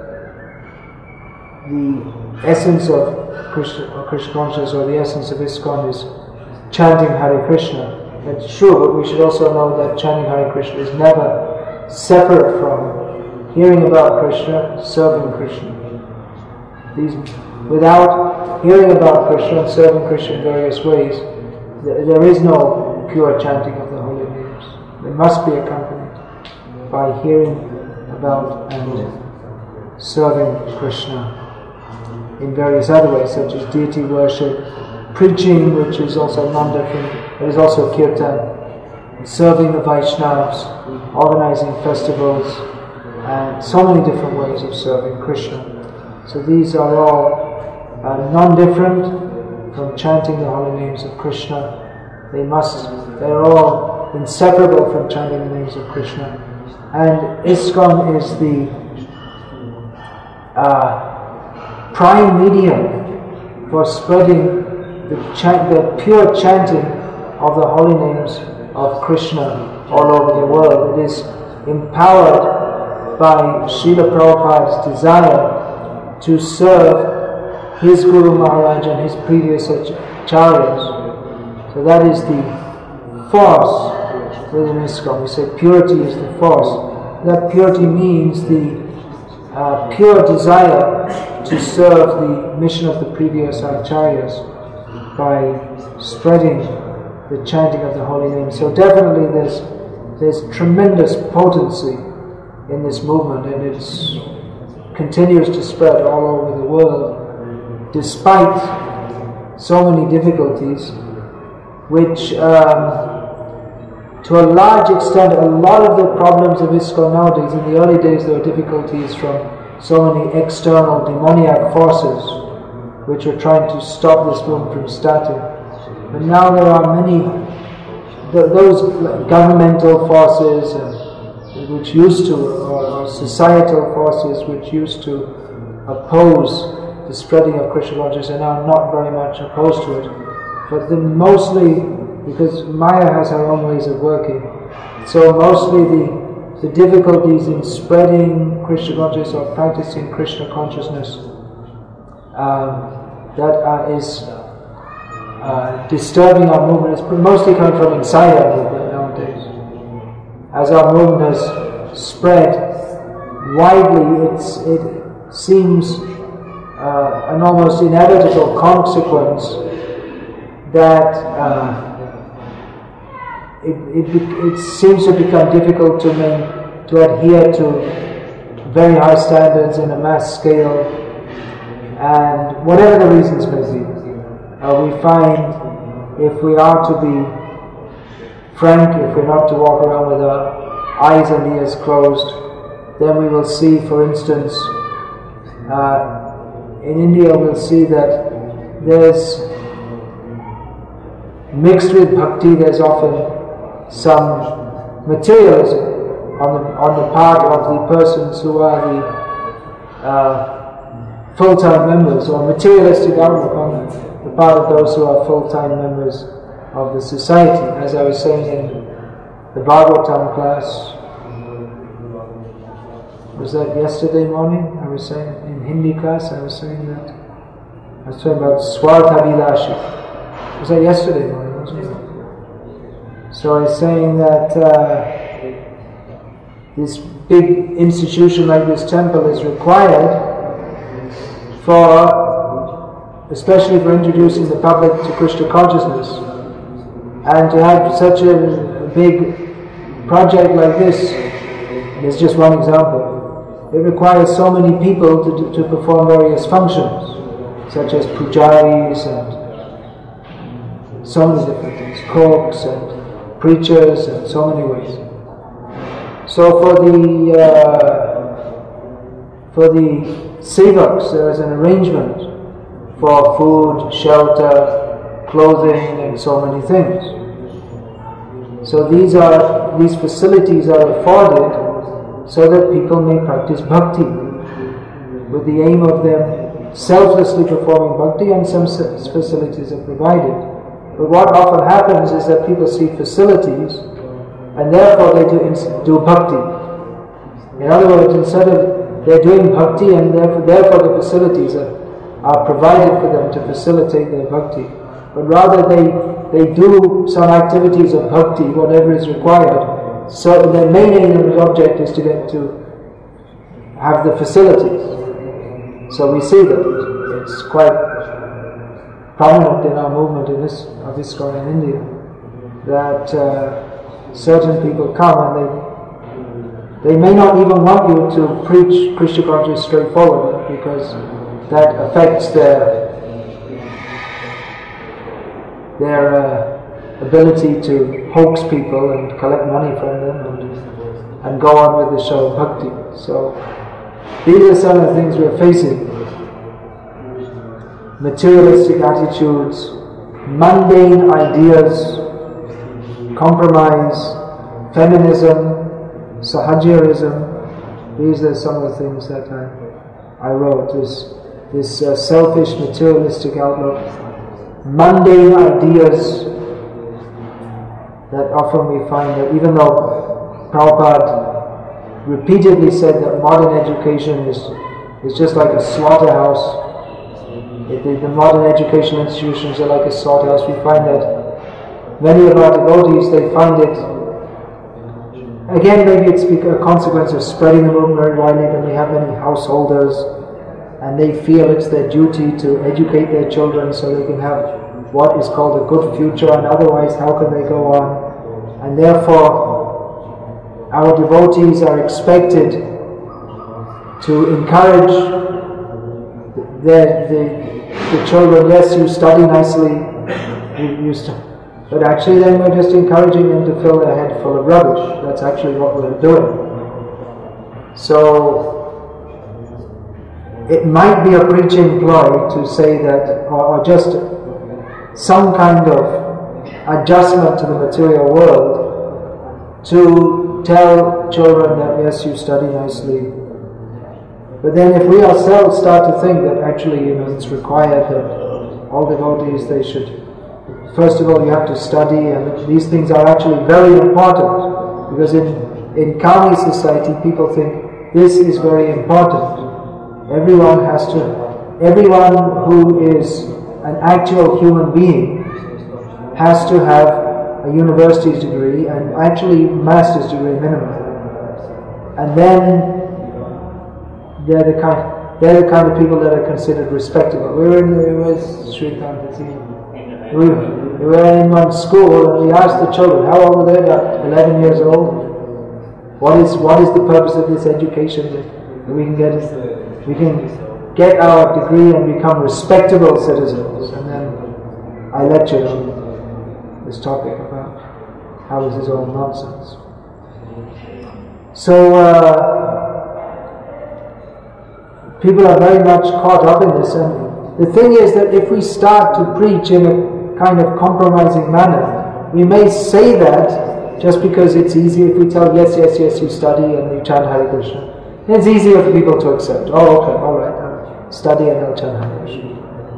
the essence of Krishna, or Krishna consciousness, or the essence of ISKCON is chanting Hare Krishna, that's true, but we should also know that chanting Hare Krishna is never separate from hearing about Krishna, serving Krishna. These, without hearing about Krishna and serving Krishna in various ways, th- there is no pure chanting of the holy names. They must be accompanied by hearing about and serving Krishna in various other ways, such as deity worship, preaching, which is also non-different, it is also kirtan, serving the Vaishnavas, organizing festivals, and so many different ways of serving Krishna. So these are all uh, non-different from chanting the holy names of Krishna. They must, they're all inseparable from chanting the names of Krishna. And ISKCON is the uh, prime medium for spreading the, chant, the pure chanting of the holy names of Krishna all over the world. It is empowered by Srila Prabhupada's desire to serve his Guru Maharaj and his previous acharyas. So that is the force within ISKCON. We say purity is the force. That purity means the uh, pure desire to serve the mission of the previous acharyas by spreading the chanting of the holy name. So definitely there's there's tremendous potency in this movement, and it continues to spread all over the world despite so many difficulties, which um, to a large extent, a lot of the problems of ISKCON nowadays, in the early days there were difficulties from so many external demoniac forces which are trying to stop this movement from starting. But now there are many, th- those governmental forces and, which used to, or, or societal forces which used to oppose the spreading of Krishna consciousness are now not very much opposed to it. But the mostly, because Maya has her own ways of working, so mostly the, the difficulties in spreading Krishna consciousness or practicing Krishna consciousness um, that uh, is uh, disturbing our movement is mostly coming from inside our movement nowadays. As our movement has spread widely, it's, it seems uh, an almost inevitable consequence that uh, it, it, it seems to become difficult to, main, to adhere to very high standards in a mass scale, and whatever the reasons may be, uh, we find if we are to be frank, if we're not to walk around with our eyes and ears closed, then we will see, for instance, uh, in India we'll see that there's, mixed with bhakti, there's often some materialism on the, on the part of the persons who are the uh, full-time members, or materialistic outlook on the part of those who are full-time members of the society. As I was saying in the Bhagavatam class, was that yesterday morning? I was saying in Hindi class, I was saying that I was talking about Swarthabhilashi. Was that yesterday morning, wasn't it? So I was saying that uh, this big institution like this temple is required for, especially for introducing the public to Krishna consciousness. And to have such a big project like this, is just one example. It requires so many people to, to perform various functions, such as pujaris and so many different things, cooks and preachers and so many ways. So for the uh, for the sevaks, there is an arrangement for food, shelter, clothing, and so many things. So these are these facilities are afforded so that people may practice bhakti, with the aim of them selflessly performing bhakti, and some facilities are provided. But what often happens is that people see facilities and therefore they do, do bhakti. In other words, instead of they're doing bhakti and therefore, therefore the facilities are, are provided for them to facilitate their bhakti, but rather they, they do some activities of bhakti, whatever is required. So their main aim and object is to get to have the facilities. So we see that it's quite prominent in our movement in this of ISKCON in India, that uh, certain people come and they they may not even want you to preach Krishna consciousness straightforward, because that affects their their uh, ability to hoax people and collect money from them and, and go on with the show of bhakti. So these are some of the things we're facing. Materialistic attitudes, mundane ideas, compromise, feminism, sahajarism. These are some of the things that I, I wrote. This, this uh, selfish materialistic outlook, mundane ideas, that often we find that even though Prabhupada repeatedly said that modern education is, is just like a slaughterhouse, it, the, the modern educational institutions are like a slaughterhouse, we find that many of our devotees, they find it, again maybe it's a consequence of spreading the movement very widely, that we have many householders and they feel it's their duty to educate their children so they can have what is called a good future, and otherwise how can they go on? And therefore our devotees are expected to encourage their, the, the children. Yes, you study nicely, you, you st- but actually then we're just encouraging them to fill their head full of rubbish. That's actually what we're doing. So it might be a preaching ploy to say that, or, or just some kind of adjustment to the material world, to tell children that yes, you study nicely. But then if we ourselves start to think that actually, you know, it's required that all devotees, they should, first of all you have to study, and these things are actually very important, because in, in Kami society people think this is very important. Everyone has to, everyone who is an actual human being has to have a university's degree, and actually master's degree minimum. And then they're the kind they're the kind of people that are considered respectable. We were in the with Srikant, we, we were in one school and we asked the children, how old were they? About eleven years old. What is what is the purpose of this education? That we can get we can get our degree and become respectable citizens. And then I lectured on this topic about how this is all nonsense. So uh, people are very much caught up in this. And the thing is that if we start to preach in a kind of compromising manner, we may say that just because it's easy. If we tell, yes, yes, yes, you study and you chant Hare Krishna, it's easier for people to accept. Oh, okay, all right, I'll study and I'll chant Hare Krishna.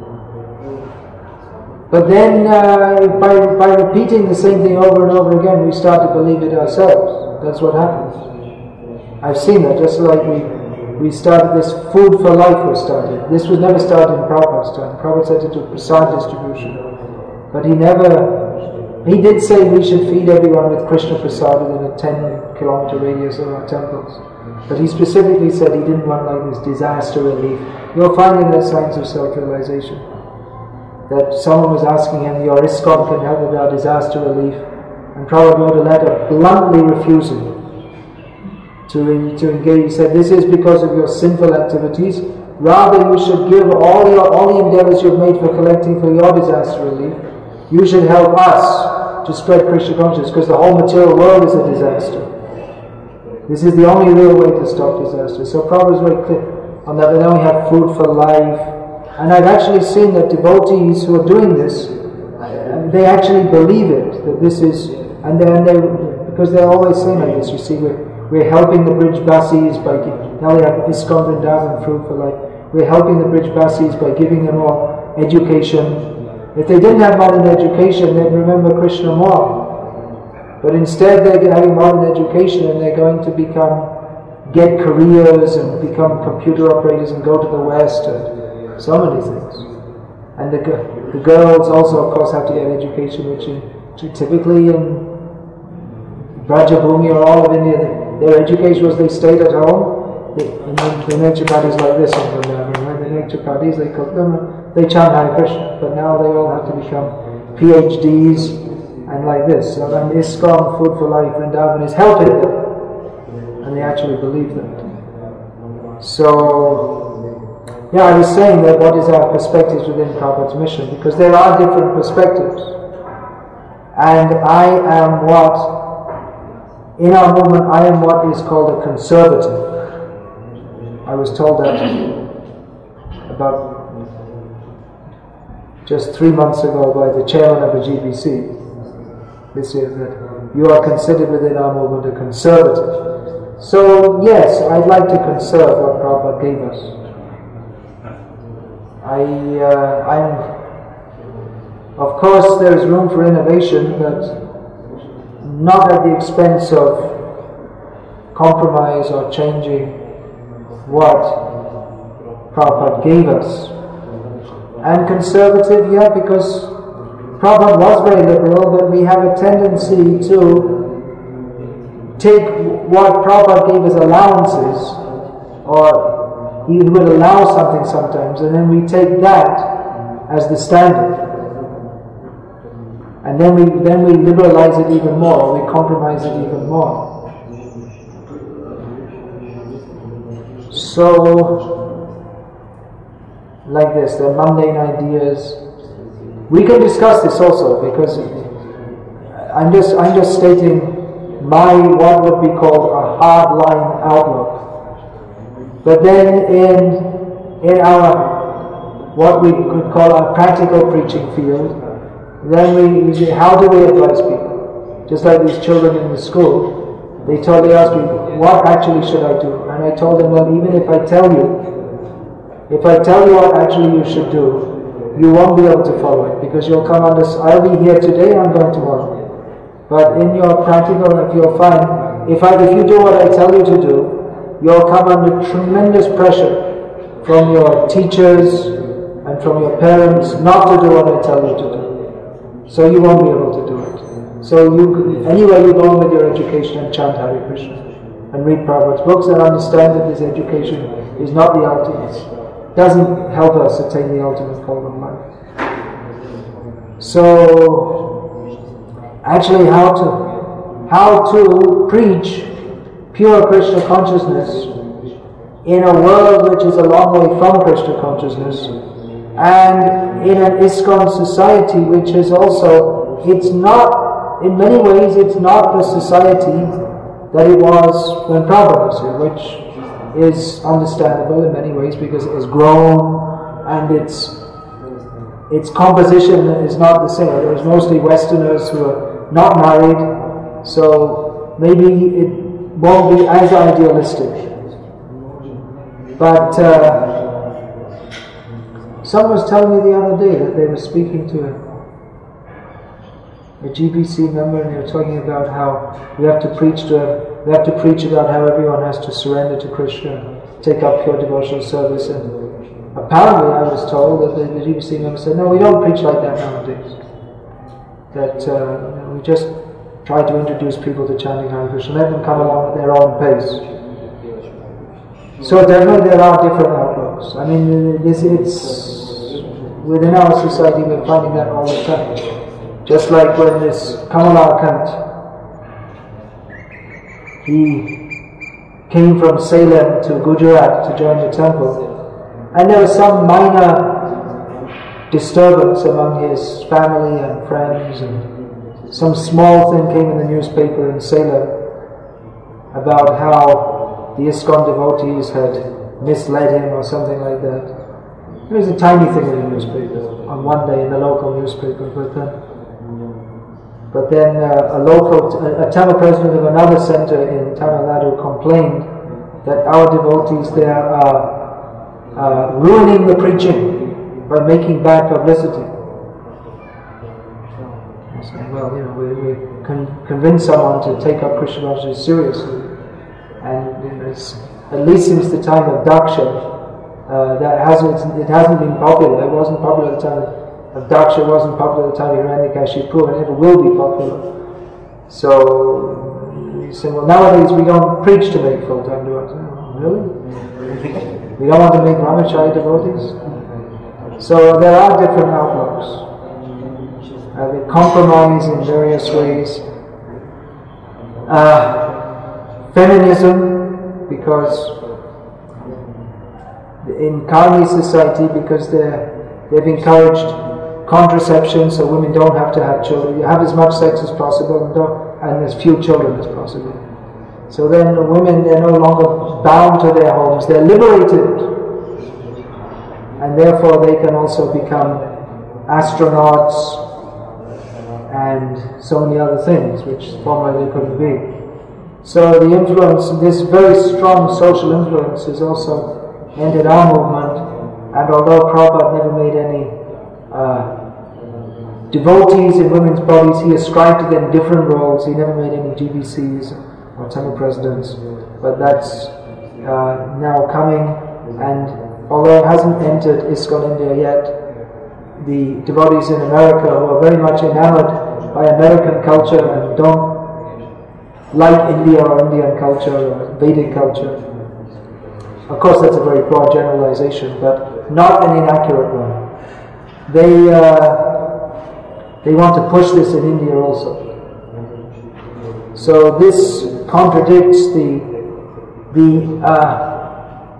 But then, uh, by, by repeating the same thing over and over again, we start to believe it ourselves. That's what happens. I've seen that, just like we we started this Food for Life was started. This was never started in Prabhupada's time. Prabhupada said to do prasad distribution. But he never, he did say we should feed everyone with Krishna prasad within a ten kilometer radius of our temples. But he specifically said he didn't want like this disaster relief. You'll find in the Science of Self-Realization that someone was asking him, your ISKCON can help with our disaster relief. And Prabhupada wrote a letter bluntly refusing to, to engage. He said, this is because of your sinful activities. Rather, you should give all your all the endeavors you've made for collecting for your disaster relief. You should help us to spread Krishna consciousness, because the whole material world is a disaster. This is the only real way to stop disaster. So Prabhupada is very clear on that. And then we have Food for Life. And I've actually seen that devotees who are doing this, they actually believe it, that this is, and they, and they because they're always saying like this, you see, we're, we're helping the Brij Basis by, now we have ISKCON Vrindavan, Food for Life, we're helping the Brij Basis by giving them all education. If they didn't have modern education, they'd remember Krishna more. But instead they're having modern education and they're going to become, get careers and become computer operators and go to the West and so many things. And the, the girls also, of course, have to get education, which in, typically in Brajabhumi or all of India, their education was they stayed at home. They, they make chapatis like this in Vrindavan. When they make chapatis, they cook them, they chant Hare Krishna. But now they all have to become P H Ds and like this. So then ISKCON, Food for Life, Vrindavan is helping them. And they actually believe that. So, yeah, I was saying that what is our perspectives within Prabhupada's mission, because there are different perspectives. And I am what, in our movement, I am what is called a conservative. I was told that about just three months ago by the chairman of the G B C. This is that you are considered within our movement a conservative. So yes, I'd like to conserve what Prabhupada gave us. I, uh, I'm, of course there is room for innovation, but not at the expense of compromise or changing what Prabhupada gave us. And conservative, yeah, because Prabhupada was very liberal, but we have a tendency to take what Prabhupada gave as allowances, or he would allow something sometimes, and then we take that as the standard. And then we then we liberalize it even more, or we compromise it even more. So, like this, the mundane ideas. We can discuss this also, because I'm just I'm just stating my what would be called a hardline outlook. But then in in our what we could call our practical preaching field, then we, we say, how do we advise people? Just like these children in the school, they told they asked me, what actually should I do? And I told them, well, even if I tell you, if I tell you what actually you should do, you won't be able to follow it, because you'll come under, I'll be here today, I'm going tomorrow. But in your practical, if you'll find, if I if you do what I tell you to do, you'll come under tremendous pressure from your teachers and from your parents not to do what I tell you to do. So you won't be able to do it. So you, anyway, you go on with your education and chant Hare Krishna and read Prabhupada's books and understand that this education is not the ultimate. It doesn't help us attain the ultimate goal of life. So, actually, how to how to preach pure Krishna consciousness in a world which is a long way from Krishna consciousness, and in an ISKCON society which is also, it's not, in many ways, it's not the society that it was when Prabhupada was here, which is understandable in many ways because it has grown and its its composition is not the same. There's mostly Westerners who are not married, so maybe it won't be as idealistic. But uh, someone was telling me the other day that they were speaking to a, a G B C member, and they were talking about how we have to preach to we have to preach about how everyone has to surrender to Krishna, take up pure devotional service. And apparently, I was told that the, the G B C member said, "No, we don't preach like that nowadays. That uh, we just try to introduce people to chanting Hare Krishna, let them come along at their own pace." So definitely there are different outlooks. I mean, this it's within our society we're finding that all the time. Just like when this Kamalakant, he came from Salem to Gujarat to join the temple, and there was some minor disturbance among his family and friends, and some small thing came in the newspaper in Salem about how the ISKCON devotees had misled him or something like that. It was a tiny thing in the newspaper on one day in the local newspaper, but then, but then uh, a local, a, a Tamil president of another center in Tamil Nadu complained that our devotees there are uh, ruining the preaching by making bad publicity. I said, well, you know, we, we can convince someone to take up Krishna consciousness seriously. And you know, it's, at least since the time of Daksha, uh, that hasn't it hasn't been popular. It wasn't popular at the time of Daksha. It wasn't popular at the time of Hiranyakashipu, and it never will be popular. So you say, well, nowadays we don't preach to make full-time devotees. Oh, really? We don't want to make brahmachari devotees. So there are different outlooks. Uh, they compromise in various ways. Uh, Feminism, because in Karmi society, because they're, they've encouraged contraception, so women don't have to have children. You have as much sex as possible and, don't, and as few children as possible. So then the women, they're no longer bound to their homes, they're liberated. And therefore they can also become astronauts and so many other things, which formerly they couldn't be. So the influence, this very strong social influence has also entered our movement, and although Prabhupada never made any uh, devotees in women's bodies, he ascribed to them different roles. He never made any G B Cs or temple presidents, but that's uh, now coming, and although it hasn't entered ISKCON India yet, the devotees in America who are very much enamored by American culture and don't like India or Indian culture or Vedic culture. Of course, that's a very broad generalization, but not an inaccurate one. They uh, they want to push this in India also. So this contradicts the the uh,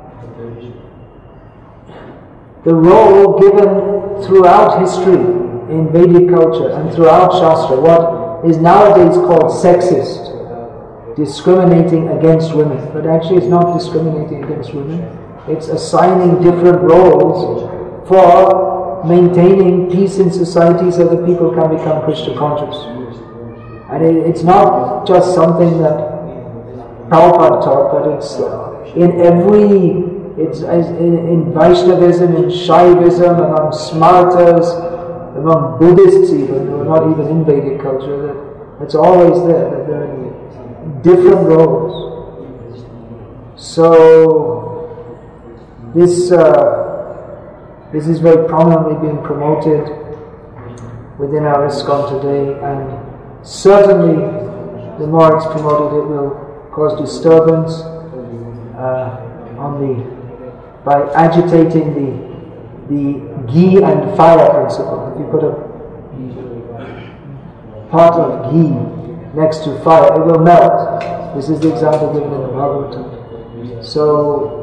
the role given throughout history in Vedic culture and throughout Shastra, what is nowadays called sexist. Discriminating against women, but actually it's not discriminating against women, it's assigning different roles for maintaining peace in society so that people can become Krishna conscious. And it, it's not just something that Prabhupada taught, but it's in every, it's in, in Vaishnavism, in Shaivism, among Smartas, among Buddhists even, who are not even in Vedic culture, that it's always there, that there are different roles. So this uh, this is very prominently being promoted within our ISKCON today, and certainly the more it's promoted, it will cause disturbance uh, on the by agitating the the ghee and fire principle. If you put a pot of ghee next to fire, it will melt. This is the example given in the Bhagavatam. So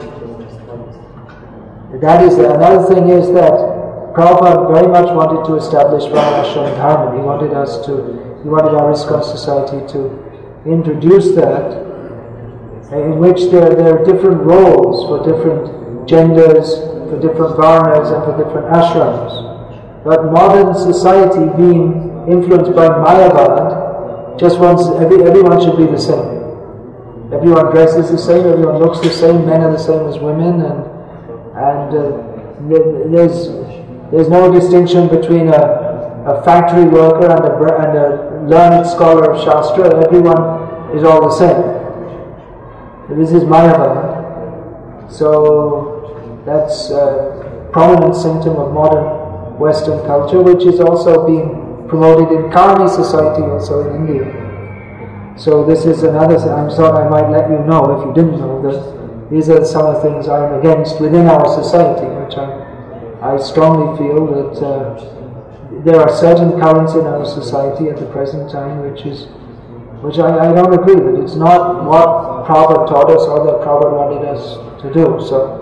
that is the, another thing is that Prabhupada very much wanted to establish Varnashram Dharma. He wanted us to, he wanted our ISKCON society to introduce that, in which there, there are different roles for different genders, for different varnas and for different ashrams. But modern society, being influenced by Mayavad, just wants every, everyone should be the same. Everyone dresses the same, everyone looks the same, men are the same as women, and and uh, there's there's no distinction between a, a factory worker and a, and a learned scholar of Shastra. Everyone is all the same. This is Mayavad. So that's a prominent symptom of modern Western culture, which is also being promoted in Karmi society, also in India. So this is another thing. I thought I might let you know, if you didn't know, that these are some of the things I'm against within our society, which I, I strongly feel that uh, there are certain currents in our society at the present time which is, which I, I don't agree with. It's not what Prabhupada taught us or that Prabhupada wanted us to do. So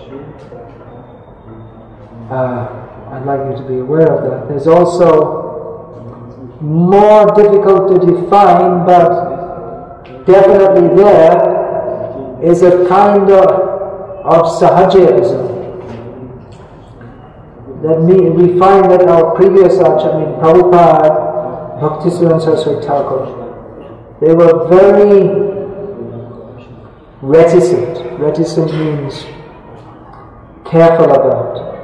uh, I'd like you to be aware of that. There's also more difficult to define, but definitely there is a kind of, of Sahajayism. That we, we find that our previous Acharya, I mean Prabhupada, Bhaktisiddhanta Saraswati Thakur, they were very reticent. Reticent means careful about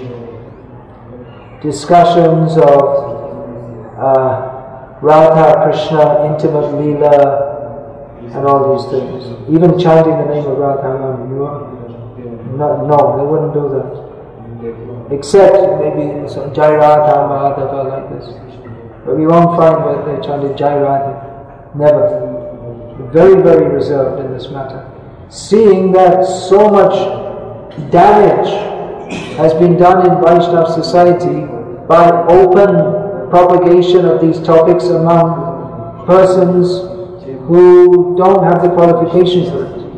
discussions of Uh, Radha, Krishna, intimate Leela, and all these things. Even chanting the name of Radha, no, no, they wouldn't do that. Except maybe some Jai Radha, Madhava, like this. But we won't find where they chanted Jai Radha. Never. Very, very reserved in this matter. Seeing that so much damage has been done in Vaishnava society by open propagation of these topics among persons who don't have the qualifications for it.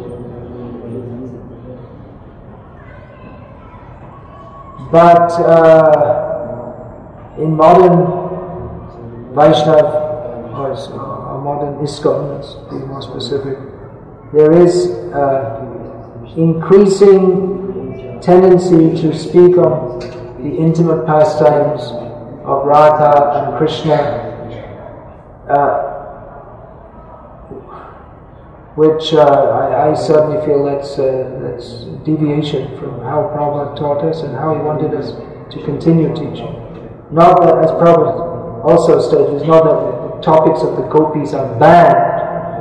But uh, in modern Vaishnava, or uh, modern ISKCON, let's be more specific, there is uh, increasing tendency to speak of the intimate pastimes of Radha and Krishna, uh, which uh, I, I certainly feel that's, uh, that's deviation from how Prabhupada taught us and how he wanted us to continue teaching. Not that, as Prabhupada also stated, it's not that the topics of the gopis are banned,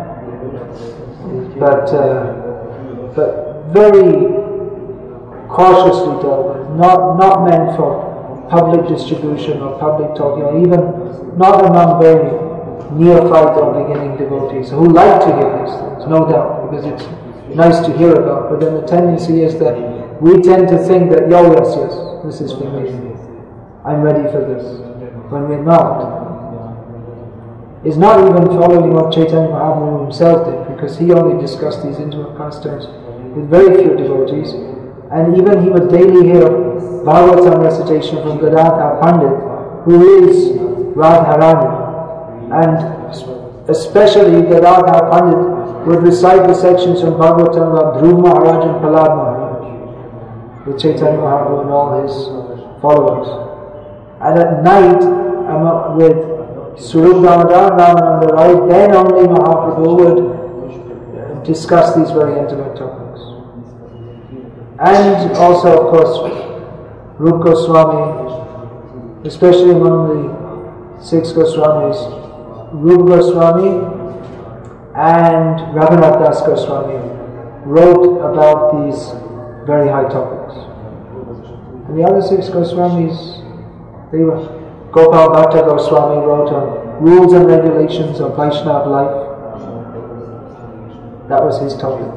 but, uh, but very cautiously dealt with, not, not meant for public distribution or public talking, or even not among very neophyte or beginning devotees who like to hear these things, no doubt, because it's nice to hear about. But then the tendency is that we tend to think that, yo, yes, yes, this is for me, I'm ready for this, when we're not. It's not even following what Chaitanya Mahaprabhu himself did, because he only discussed these intimate pastimes with very few devotees, and even he would daily hear Bhagavatam recitation from Gadadhar Pandit, who is Radharani. And especially Gadadhar Pandit would recite the sections from Bhagavatam about Dhruva Maharaj and Prahlad Maharaj, with Chaitanya Mahaprabhu and all his followers. And at night, with Swarup Damodar Ramananda Rai, then only Mahaprabhu would discuss these very intimate topics. And also, of course, Rupa Goswami, especially among the six Goswamis, Rupa Goswami and Raghunath Das Goswami wrote about these very high topics. And the other six Goswamis, they were, Gopal Bhatta Goswami wrote on rules and regulations of Vaishnava life. That was his topic.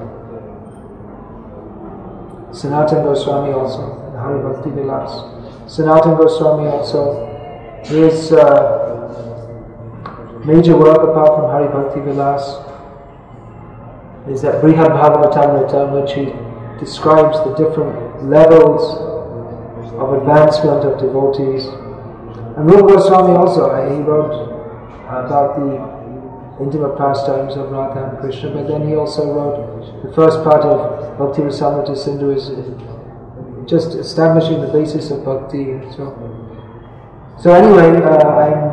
Sanatana Goswami also, Hari Bhakti Vilas. Sanatana Goswami also, his uh, major work apart from Hari Bhakti Vilas is that Brihad Bhagavatamrita, in which he describes the different levels of advancement of devotees. And Rupa Goswami also, he wrote about the intimate pastimes of Radha and Krishna, but then he also wrote the first part of Bhakti Rasamrita Sindhu, is just establishing the basis of bhakti and so So anyway, uh,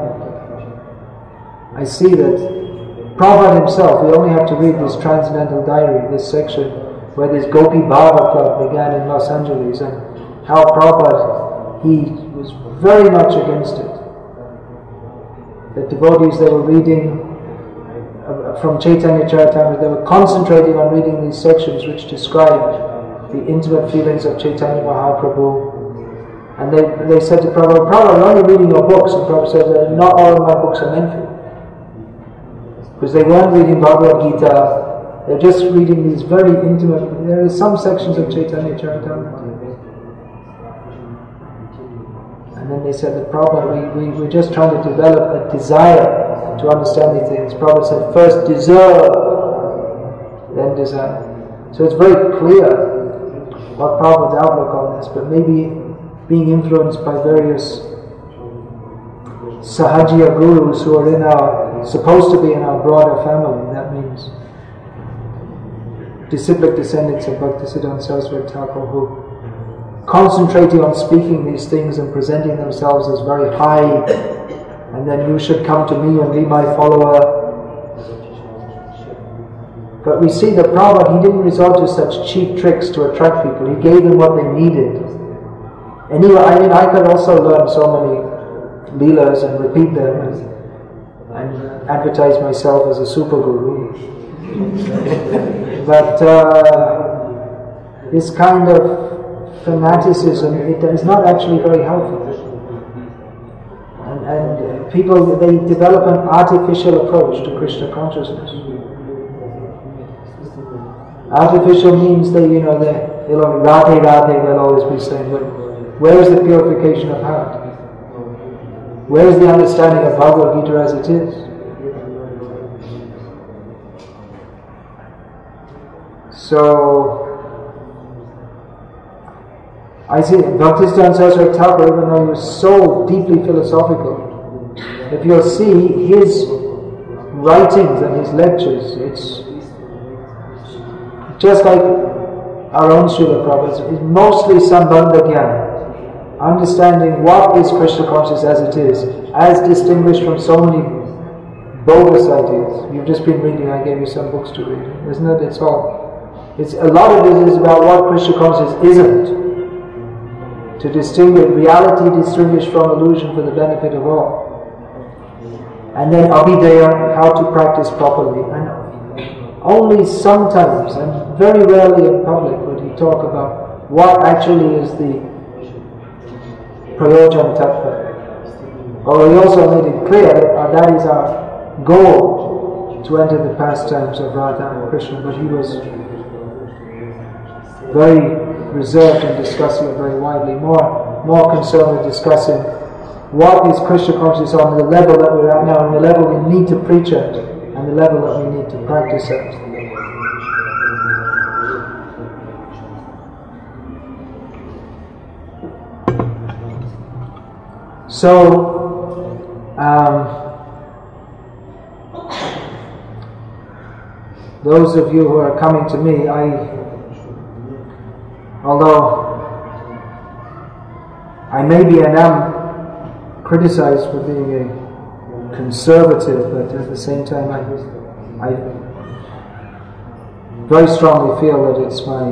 I I see that Prabhupada himself, we only have to read this Transcendental Diary, this section where this Gopi Bhava Club began in Los Angeles, and how Prabhupada, he was very much against it. The devotees, they were reading uh, from Chaitanya Charitamrita, they were concentrating on reading these sections which described the intimate feelings of Chaitanya Mahaprabhu. And they, they said to Prabhupada, Prabhupada, I'm only reading your books. And Prabhupada said, not all of my books are meant for you. Because they weren't reading Bhagavad Gita, they're just reading these very intimate, there are some sections of Chaitanya Charitamrita. And then they said that Prabhupada, we, we, we're just trying to develop a desire to understand these things. Prabhupada said, first deserve, then desire. So it's very clear what Prabhupada's outlook on this, but maybe being influenced by various Sahajiya gurus who are in our, supposed to be in our broader family, that means disciplic descendants of Bhaktisiddhanta Saraswati Thakur, who concentrating on speaking these things and presenting themselves as very high, and then you should come to me and be my follower. But we see that Prabhupada, he didn't resort to such cheap tricks to attract people. He gave them what they needed. Anyway, I mean, I could also learn so many leelas and repeat them and, and advertise myself as a super guru. But uh, this kind of fanaticism, it is not actually very helpful. And, and people, they develop an artificial approach to Krishna consciousness. Artificial means they, you know, they, they'll only Radhe Radhe, they'll always be saying, but where is the purification of heart? Where is the understanding of Bhagavad Gita as it is? So, I see Bhaktisiddhanta Saraswati Thakur, even though he was so deeply philosophical, if you'll see his writings and his lectures, it's just like our own Srila Prabhupada, it's mostly Sambandha Jnana. Understanding what is Krishna consciousness as it is, as distinguished from so many bogus ideas. You've just been reading, I gave you some books to read, isn't it? It's all. It's, a lot of it is about what Krishna consciousness isn't. To distinguish reality distinguished from illusion for the benefit of all. And then Abhidheya, how to practice properly. And only sometimes, and very rarely in public, would he talk about what actually is the Prayojan Tattva. Although he also made it clear that uh, that is our goal, to enter the pastimes of Radha and Krishna, but he was very reserved in discussing it very widely, more, more concerned with discussing what is Krishna consciousness on the level that we're at now, and the level we need to preach at, and the level that we need to practice at. So, um, those of you who are coming to me, I, although I maybe and am criticized for being a conservative, but at the same time I, I very strongly feel that it's my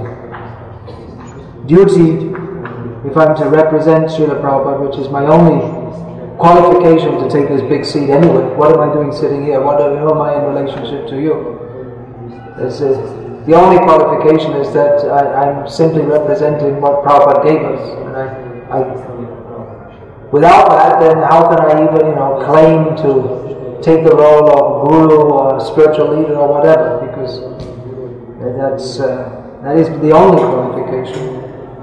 duty, if I'm to represent Srila Prabhupada, which is my only qualification to take this big seat anyway. What am I doing sitting here? What am, how am I in relationship to you? It's, uh, the only qualification is that I, I'm simply representing what Prabhupada gave us. And I, I, without that, then how can I even, you know, claim to take the role of guru or spiritual leader or whatever? Because that's uh, that is the only qualification.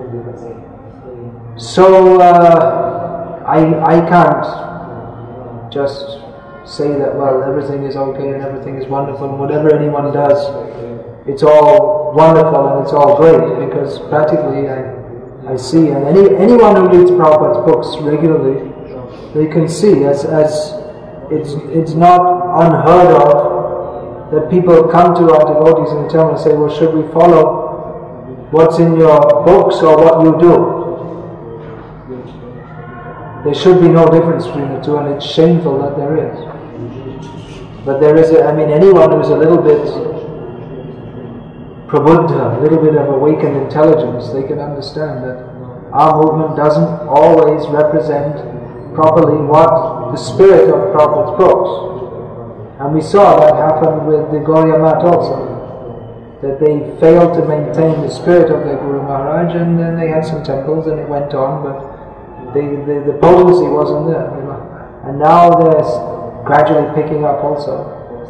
So uh, I I can't just say that, well, everything is okay and everything is wonderful and whatever anyone does, it's all wonderful and it's all great, because practically I I see, and any anyone who reads Prabhupada's books regularly, they can see as as it's it's not unheard of that people come to our devotees in the temple and say, well, should we follow what's in your books or what you do? There should be no difference between the two, and it's shameful that there is. But there is, a, I mean, anyone who's a little bit prabuddha, a little bit of awakened intelligence, they can understand that our movement doesn't always represent properly what the spirit of Prabhupada's books. And we saw that happen with the Gauriya Math also, that they failed to maintain the spirit of their Guru Maharaj, and then they had some temples and it went on, but the, the, the potency wasn't there. You know? And now they're gradually picking up also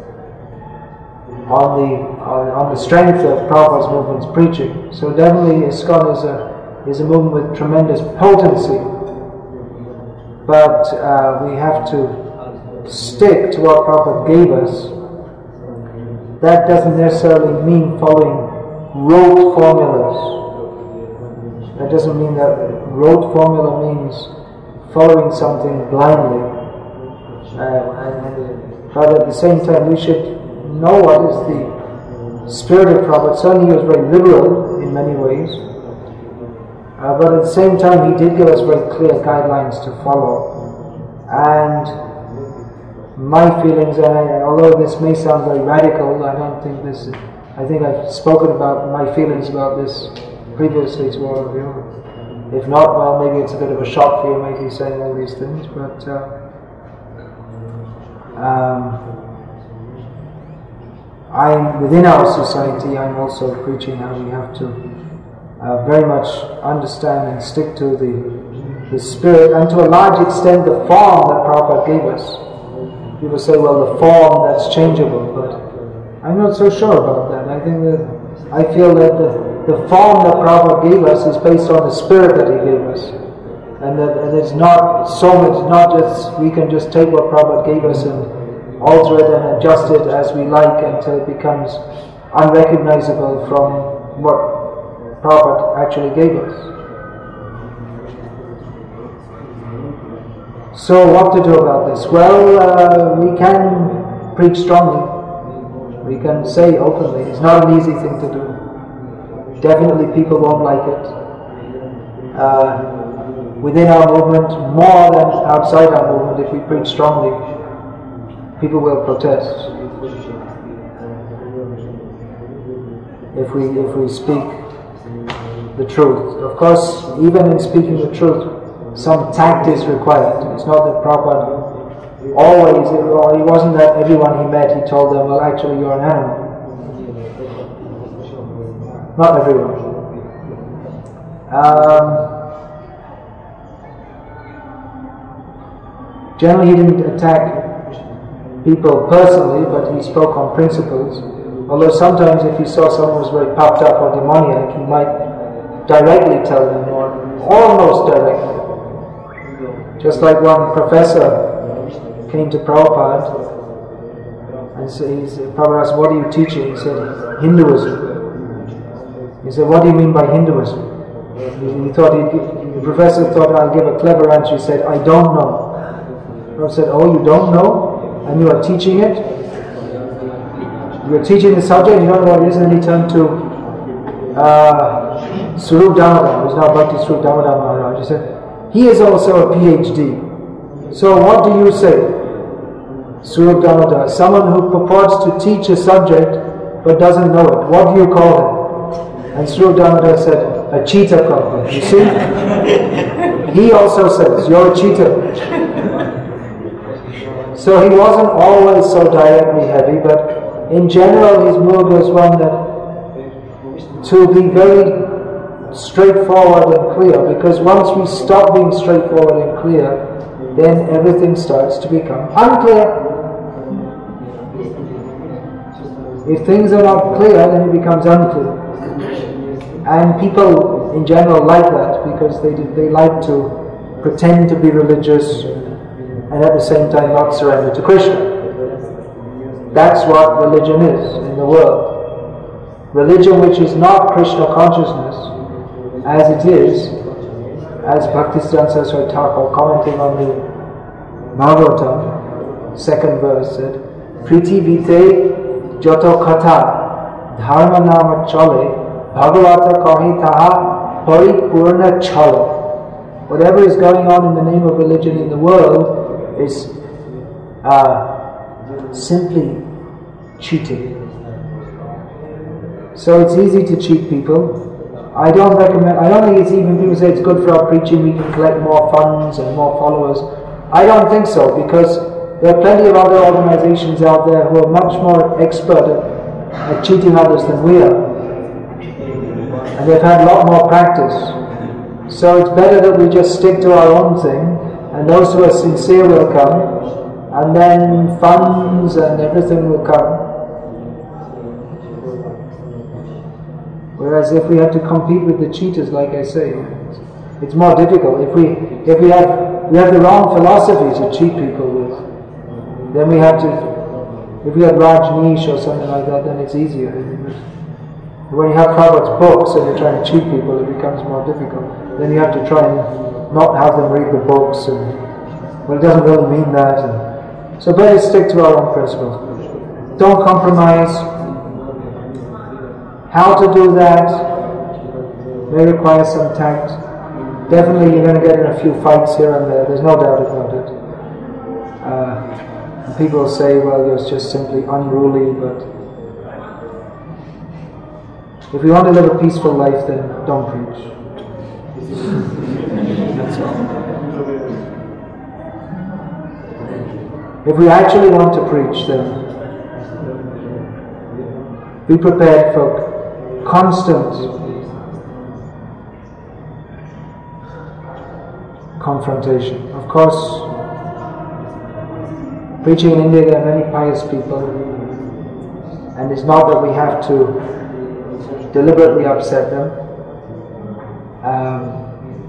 on the on, on the strength of Prabhupada's movement's preaching. So definitely ISKCON is a, is a movement with tremendous potency, but uh, we have to stick to what Prabhupada gave us. That doesn't necessarily mean following rote formulas. That doesn't mean that rote formula means following something blindly. Uh, and, but at the same time, we should know what is the spirit of Prabhupada. Certainly he was very liberal in many ways, uh, but at the same time he did give us very clear guidelines to follow. And my feelings, and I, although this may sound very radical, I don't think this, I think I've spoken about my feelings about this previously to all of you. If not, well, maybe it's a bit of a shock for you, maybe saying all these things, but uh, um, I'm, within our society, I'm also preaching how we have to uh, very much understand and stick to the, the spirit, and to a large extent the form that Prabhupada gave us. People say, well, the form, that's changeable, but I'm not so sure about that. I think that, I feel that the, the form that Prabhupada gave us is based on the spirit that he gave us. And that and it's not so much, not just, we can just take what Prabhupada gave us and alter it and adjust it as we like until it becomes unrecognizable from what Prabhupada actually gave us. So what to do about this? Well, uh, we can preach strongly. We can say openly. It's not an easy thing to do. Definitely people won't like it. Uh, within our movement, more than outside our movement, if we preach strongly, people will protest. If we, if we speak the truth. Of course, even in speaking the truth, some tact is required. It's not that Prabhupada always, or it wasn't that everyone he met he told them, well, actually you're an animal. Not everyone. Um, generally he didn't attack people personally, but he spoke on principles. Although sometimes if he saw someone was very puffed up or demoniac, he might directly tell them, or almost directly. Just like one professor came to Prabhupada and so he's, Prabhupada asked, what are you teaching? He said, Hinduism. He said, what do you mean by Hinduism? He, he thought, he'd, the professor thought I'll give a clever answer. He said, I don't know. Prabhupada said, oh, you don't know? And you are teaching it? You are teaching the subject, you don't know what it is? And then he turned to uh, Swarup Damodar, who's now Bhakti Swarup Damodar Maharaj. He said, he is also a PhD. So what do you say? Swarup Damodar, someone who purports to teach a subject but doesn't know it. What do you call him? And Swarup Damodar said, a cheater, Prabhupada. You see? He also says, you're a cheater. So he wasn't always so directly heavy, but in general his mood was one that to be very straightforward and clear, because once we stop being straightforward and clear, then everything starts to become unclear. If things are not clear, then it becomes unclear. And people in general like that, because they they like to pretend to be religious and at the same time not surrender to Krishna. That's what religion is in the world. Religion which is not Krishna consciousness, as it is, as Bhaktisiddhanta Saraswati Thakur commenting on the Bhagavatam, second verse said, Prithivite joto katha dharma nama chale bhagavata kahi taha paripurna chale. Whatever is going on in the name of religion in the world is uh, simply cheating. So it's easy to cheat people. I don't recommend, I don't think it's even, people say it's good for our preaching, we can collect more funds and more followers. I don't think so, because there are plenty of other organizations out there who are much more expert at, at cheating others than we are. And they've had a lot more practice. So it's better that we just stick to our own thing, and those who are sincere will come, and then funds and everything will come. Whereas if we have to compete with the cheaters, like I say, it's more difficult. If we if we have we have the wrong philosophy to cheat people with, then we have to. If we have Rajneesh or something like that, then it's easier. When you have Prabhupada's books and you're trying to cheat people, it becomes more difficult. Then you have to try and not have them read the books, and well, it doesn't really mean that. And so better stick to our own principles. Don't compromise. How to do that may require some tact. Definitely you're going to get in a few fights here and there, there's no doubt about it. Uh, and people will say, well, you're just simply unruly, but if you want to live a peaceful life, then don't preach. That's all. If we actually want to preach, then be prepared for constant confrontation. Of course, preaching in India, there are many pious people, and it's not that we have to deliberately upset them. Um,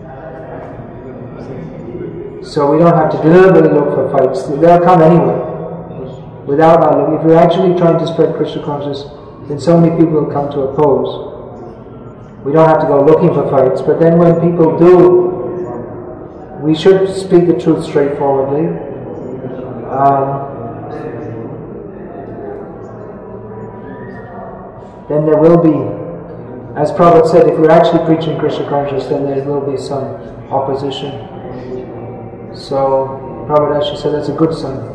so we don't have to deliberately look for fights. They'll come anyway, without our look. If we're actually trying to spread Krishna consciousness, then so many people will come to oppose. We don't have to go looking for fights, but then when people do, we should speak the truth straightforwardly. Um, then there will be, as Prabhupada said, if we're actually preaching Krishna consciousness, then there will be some opposition. So Prabhupada actually said that's a good sign.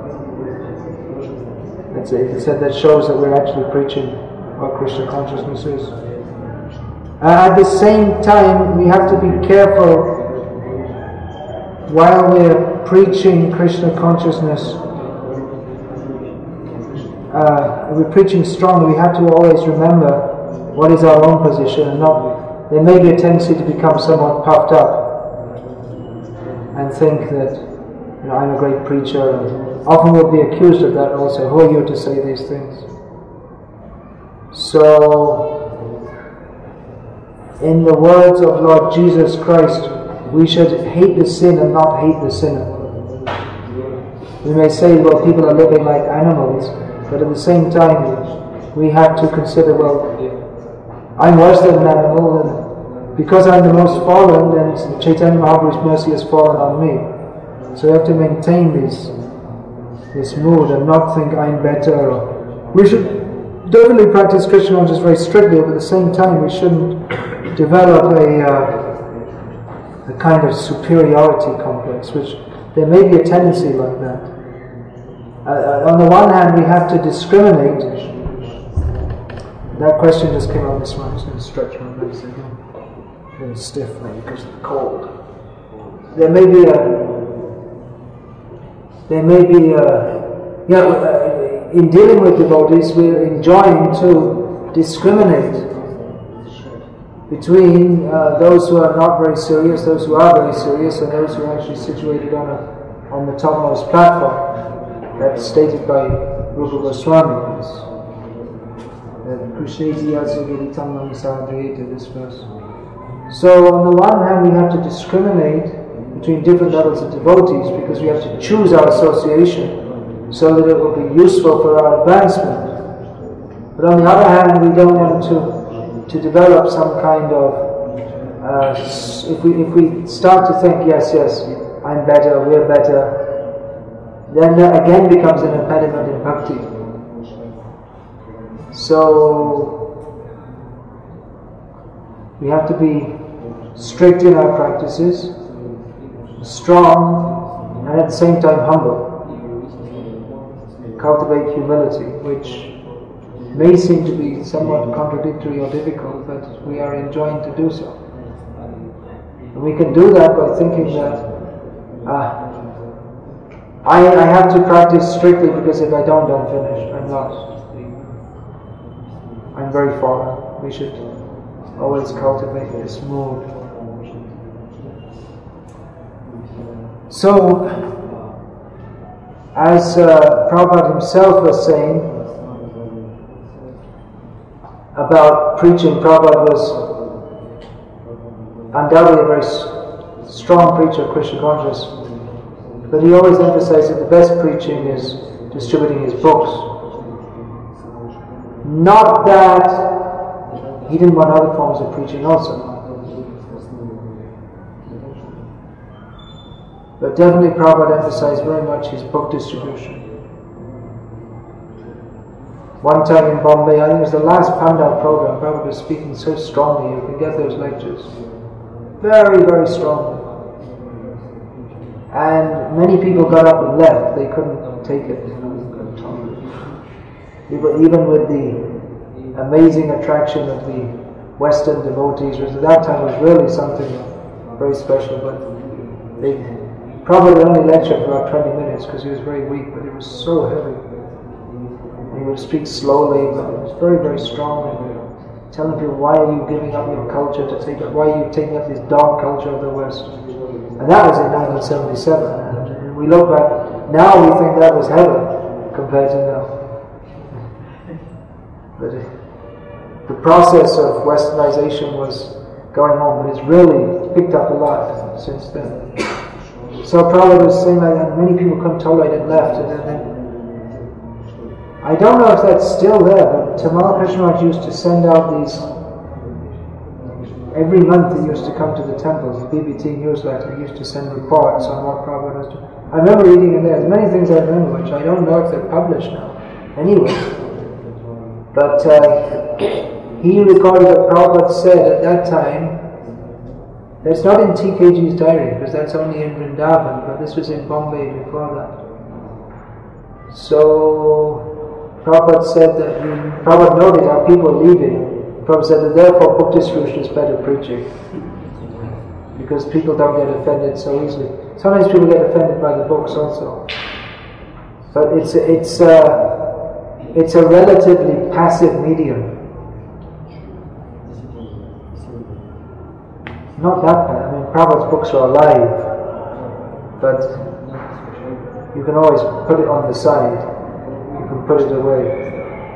He said that shows that we're actually preaching what Krishna consciousness is. Uh, at the same time, we have to be careful while we're preaching Krishna consciousness. Uh, we're preaching strongly. We have to always remember what is our own position, and not. There may be a tendency to become somewhat puffed up and think that, you know, I'm a great preacher, and often we'll be accused of that also. Who are you to say these things? So, in the words of Lord Jesus Christ, we should hate the sin and not hate the sinner. We may say, well, people are living like animals, but at the same time, we have to consider, well, I'm worse than an animal, and because I'm the most fallen, then Chaitanya Mahaprabhu's mercy has fallen on me. So we have to maintain this, this mood and not think I'm better. Or we should definitely practice Krishna consciousness very strictly, but at the same time we shouldn't develop a, uh, a kind of superiority complex, which there may be a tendency like that. Uh, on the one hand, we have to discriminate. That question just came up this morning. I'm just going to stretch my legs again. A little stiff maybe because of the cold. There may be a There may be a, yeah, uh, in dealing with devotees, we're enjoined to discriminate between uh, those who are not very serious, those who are very serious, and those who are actually situated on a, on the topmost platform. That's stated by Rupa Goswami. Krishneti Yasagiritam Namasadriyeta, this verse. So on the one hand, we have to discriminate between different levels of devotees, because we have to choose our association so that it will be useful for our advancement. But on the other hand, we don't want to to develop some kind of uh, if we if we start to think, yes, yes, I'm better, we're better, then that again becomes an impediment in bhakti. So we have to be strict in our practices, strong, and at the same time humble. Cultivate humility, which may seem to be somewhat contradictory or difficult, but we are enjoined to do so. And we can do that by thinking that uh, I, I have to practice strictly because if I don't, I'm finished, I'm lost. I'm very fallen. We should always cultivate this mood. So, as uh, Prabhupada himself was saying about preaching, Prabhupada was undoubtedly a very s- strong preacher of Krishna consciousness, but he always emphasized that the best preaching is distributing his books. Not that he didn't want other forms of preaching also, but definitely Prabhupada emphasized very much his book distribution. One time in Bombay, I think it was the last Pandal program, Prabhupada was speaking so strongly, you can get those lectures. Very, very strongly. And many people got up and left, they couldn't take it. Even with the amazing attraction of the Western devotees, which at that time was really something very special, but they probably only lectured for about twenty minutes because he was very weak, but it was so heavy. And he would speak slowly, but it was very, very strong. And telling people, why are you giving up your culture to take up, why are you taking up this dark culture of the West? And that was in nineteen seventy-seven. And we look back, now we think that was heaven compared to now. But the process of westernization was going on, but it's really picked up a lot since then. So Prabhupada was saying like that, many people couldn't tolerate it, left, and then I don't know if that's still there, but Tamal Krishna Maharaj used to send out these, every month he used to come to the temples, the B B T newsletter, he used to send reports on what Prabhupada was doing. I remember reading in there, there's many things I remember which I don't know if they're published now, anyway. But uh, he recorded that Prabhupada said at that time, that's not in T K G's diary, because that's only in Vrindavan, but this was in Bombay before that. So, Prabhupada said that, Prabhupada noted how people were leaving. Prabhupada said that therefore book distribution is better preaching, because people don't get offended so easily. Sometimes people get offended by the books also. But it's a, it's a, it's a relatively passive medium. Not that bad. I mean, Prabhupada's books are alive, but you can always put it on the side. You can put it away.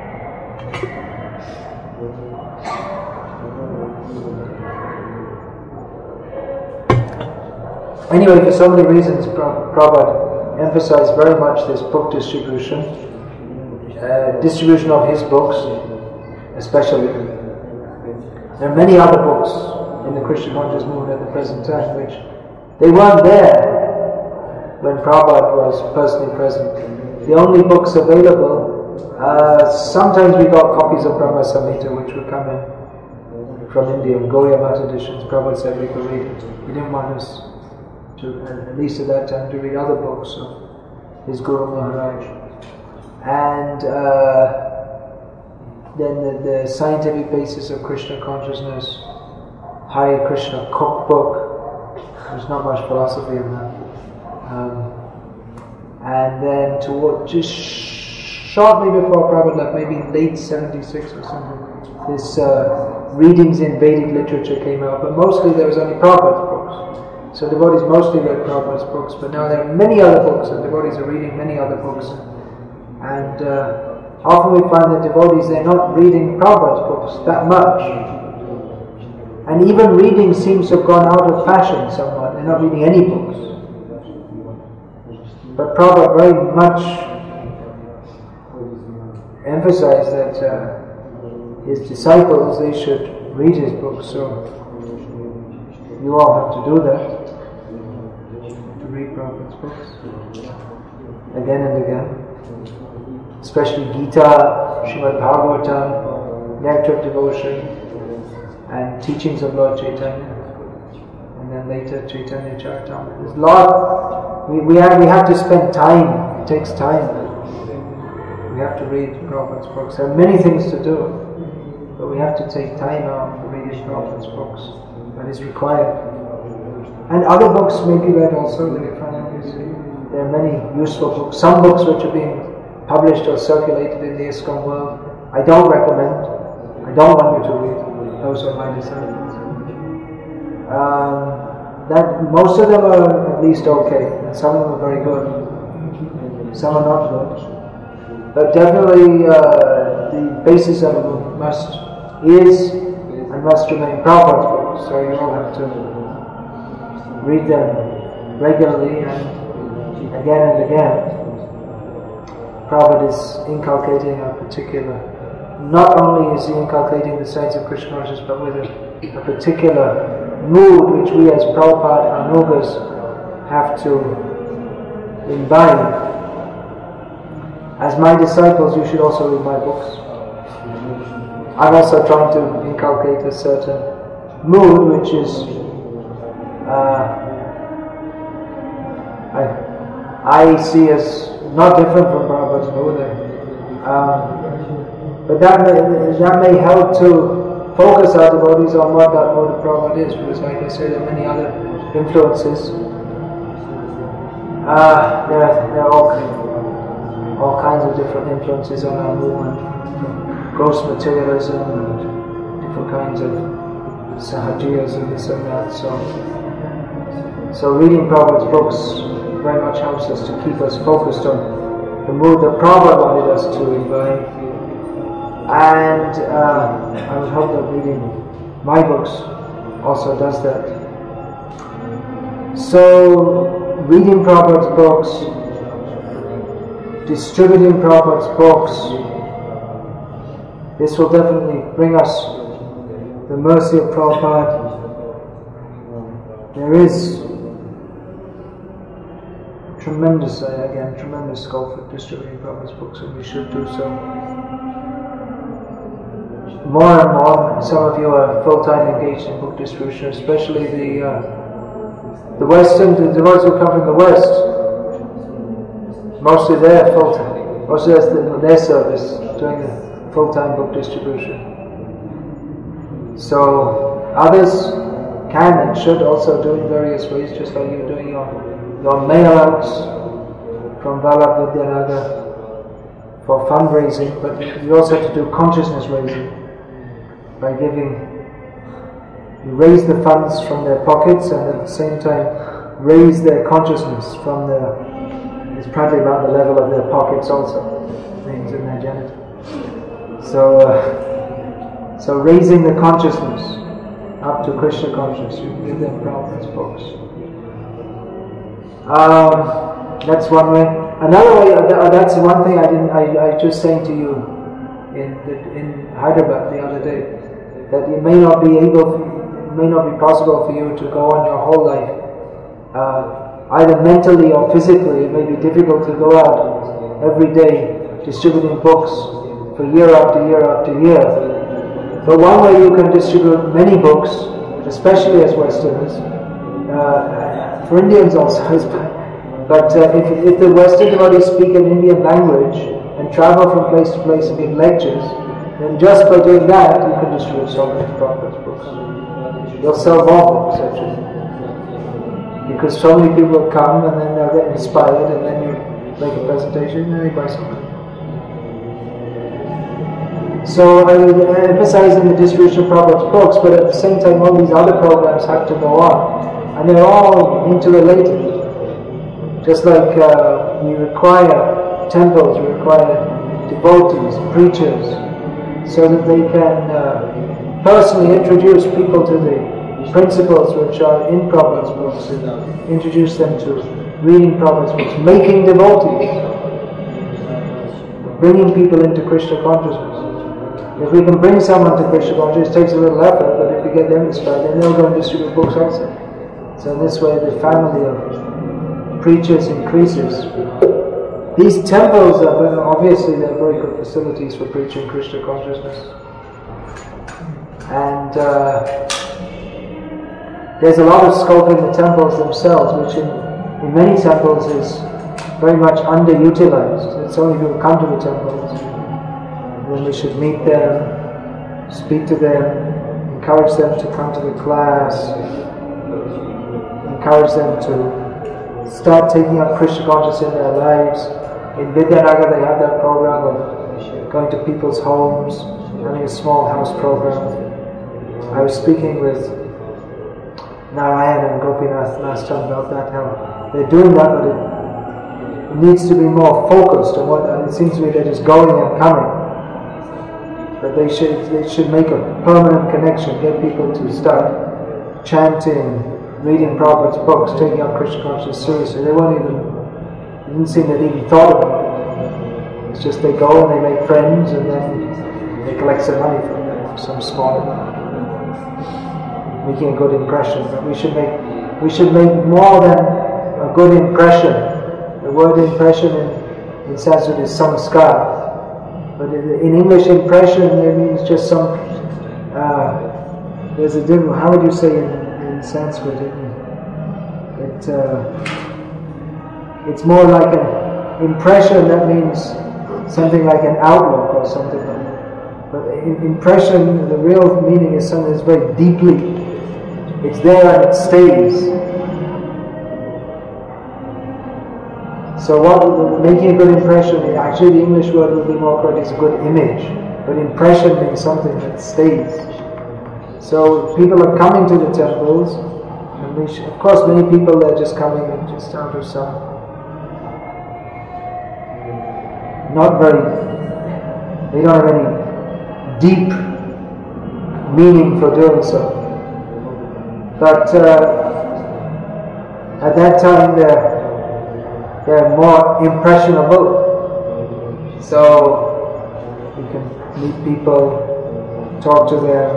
Anyway, for so many reasons, Prabhupada emphasized very much this book distribution, uh, distribution of his books, especially. There are many other books in the Krishna conscious movement at the present time, which they weren't there when Prabhupada was personally present. The only books available, uh, sometimes we got copies of Brahma Samhita which would come in from India, Gaudiya Math editions. Prabhupada said we could read it. He didn't want us to, at least at that time, to read other books of his Guru Maharaj. And uh, then the, the scientific basis of Krishna consciousness, Hare Krishna cookbook. There's not much philosophy in that. Um, and then toward just shortly before Prabhupada left, maybe late seventy-six or something, this uh, readings in Vedic literature came out, but mostly there was only Prabhupada's books. So devotees mostly read Prabhupada's books, but now there are many other books, and devotees are reading many other books. And uh, often we find that devotees, they're not reading Prabhupada's books that much. And even reading seems to have gone out of fashion somewhat. They're not reading any books. But Prabhupada very much emphasized that uh, his disciples, they should read his books. So you all have to do that, to read Prabhupada's books again and again. Especially Gita, Srimad Bhagavatam, Nectar Devotion, and teachings of Lord Chaitanya, and then later Chaitanya Charitamrita. There's a lot. We we have we have to spend time. It takes time. We have to read Prabhupada's books. There are many things to do, but we have to take time out for reading Prabhupada's books. That is required. And other books may be read also. There are many useful books. Some books which are being published or circulated in the ISKCON world, I don't recommend. I don't want you to read. Those are my disciples. Um, that most of them are at least okay, and some of them are very good. Some are not good. But definitely uh, the basis of it must is and must remain Prabhupada's books. So you all have to read them regularly and again and again. Prabhupada is inculcating a particular, not only is he inculcating the saints of Krishna consciousness, but with a, a particular mood which we as Prabhupada Anugas have to imbibe. As my disciples, you should also read my books. I'm also trying to inculcate a certain mood which is uh, I, I see as not different from Prabhupada's mood. Um, but that may, that may help to focus our devotees on what that mode of Prabhupada is, because like I say, there are many other influences. Uh, there, are, there are all, all kinds of different influences on our movement, from gross materialism and different kinds of sahajiyas and this and that. So, so reading Prabhupada's books very much helps us to keep us focused on the mood that Prabhupada wanted us to imbibe. And uh, I would hope that reading my books also does that. So, reading Prabhupada's books, distributing Prabhupada's books, this will definitely bring us the mercy of Prabhupada. There is tremendous, uh, again, tremendous scope for distributing Prabhupada's books, and we should do so. More and more, some of you are full-time engaged in book distribution, especially the uh, the Western, the devotees who come from the West. Mostly they're full-time, mostly that's the, their service, doing the full-time book distribution. So others can and should also do it in various ways, just like you're doing your your mail-outs from Vallabh Vidyanagar for fundraising, but you also have to do consciousness raising by giving, you raise the funds from their pockets and at the same time raise their consciousness from their, it's practically about the level of their pockets also, things in their genital. So, uh, so raising the consciousness up to Krishna consciousness, you can give them Prabhupada's books. Um, that's one way. Another way, uh, that's one thing I didn't. I, I just saying to you in the, in Hyderabad the other day, that you may not be able, it may not be possible for you to go on your whole life, uh, either mentally or physically. It may be difficult to go out every day distributing books for year after year after year. But one way you can distribute many books, especially as Westerners. Uh, For Indians also, but uh, if, if the Western devotees speak an Indian language and travel from place to place and give lectures, then just by doing that you can distribute so many Prabhupada's books. You'll sell more books actually, because so many people will come and then they'll get inspired, and then you make a presentation and they buy something. So I would emphasize in the distribution of Prabhupada's books, but at the same time all these other programs have to go on. And they're all interrelated. Just like uh, we require temples, we require devotees, preachers, so that they can uh, personally introduce people to the principles which are in Prabhupada's books, and introduce them to reading Prabhupada's books, making devotees, bringing people into Krishna consciousness. If we can bring someone to Krishna consciousness, it takes a little effort, but if we get them inspired, then they'll go and distribute books also. So in this way the family of preachers increases. these temples are very, obviously they're very good facilities for preaching Krishna consciousness. And uh, there's a lot of scope in the temples themselves, which in, in many temples is very much underutilized. It's only people come to the temples, and then we should meet them, speak to them, encourage them to come to the class, encourage them to start taking up Krishna consciousness in their lives. In Vidyanagar they have that program of going to people's homes, having a small house program. I was speaking with Narayan and Gopinath last time about that, how they're doing that, but it, it needs to be more focused on what, it seems to me they're just going and coming. But they should, they should make a permanent connection, get people to start chanting, reading Prabhupada's books, taking up Krishna consciousness seriously. They won't even, it didn't seem they'd even thought about it. It's just they go and they make friends and then they collect some money from them, some small amount, making a good impression. But we should make, we should make more than a good impression. The word impression in, in Sanskrit is samskar. But in English, impression it means just some, uh, there's a different, how would you say in, in Sanskrit? It, it, uh, it's more like an impression, that means something like an outlook or something like that. But in, impression, the real meaning is something that's very deeply, it's there and it stays. So what, making a good impression, actually the English word would be more correct, is a good image. But impression means something that stays. So people are coming to the temples, and we should, of course many people are just coming and just out of some, not very, they don't have any deep meaning for doing so. But uh, at that time they're they're more impressionable. So you can meet people, talk to them,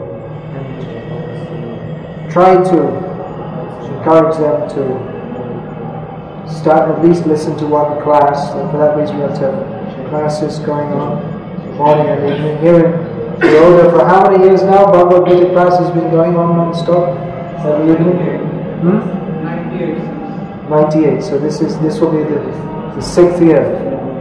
and try to encourage them to start at least listen to one class. And for that reason we have to have classes going on morning and evening. Here in Baroda for how many years now? Bhagavad Gita class has been going on non-stop every evening? Hmm? ninety-eight. ninety-eight. So this is this will be the, the sixth year.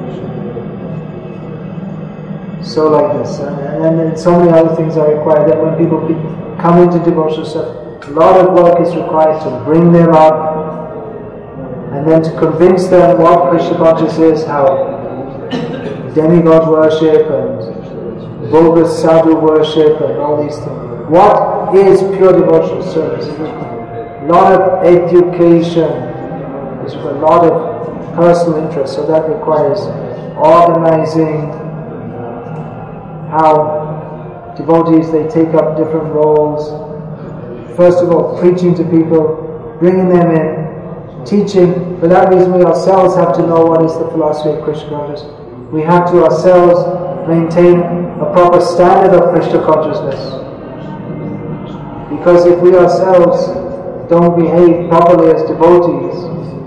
So like this, and, and then so many other things are required. That when people be, come into devotional stuff, a lot of work is required to bring them up, and then to convince them what Krishna consciousness is, how demigod worship and bogus sadhu worship and all these things. What is pure devotional service? A lot of education. There's a lot of personal interest, so that requires organizing how devotees, they take up different roles. First of all, preaching to people, bringing them in, teaching. For that reason we ourselves have to know what is the philosophy of Krishna consciousness. We have to ourselves maintain a proper standard of Krishna consciousness. Because if we ourselves don't behave properly as devotees,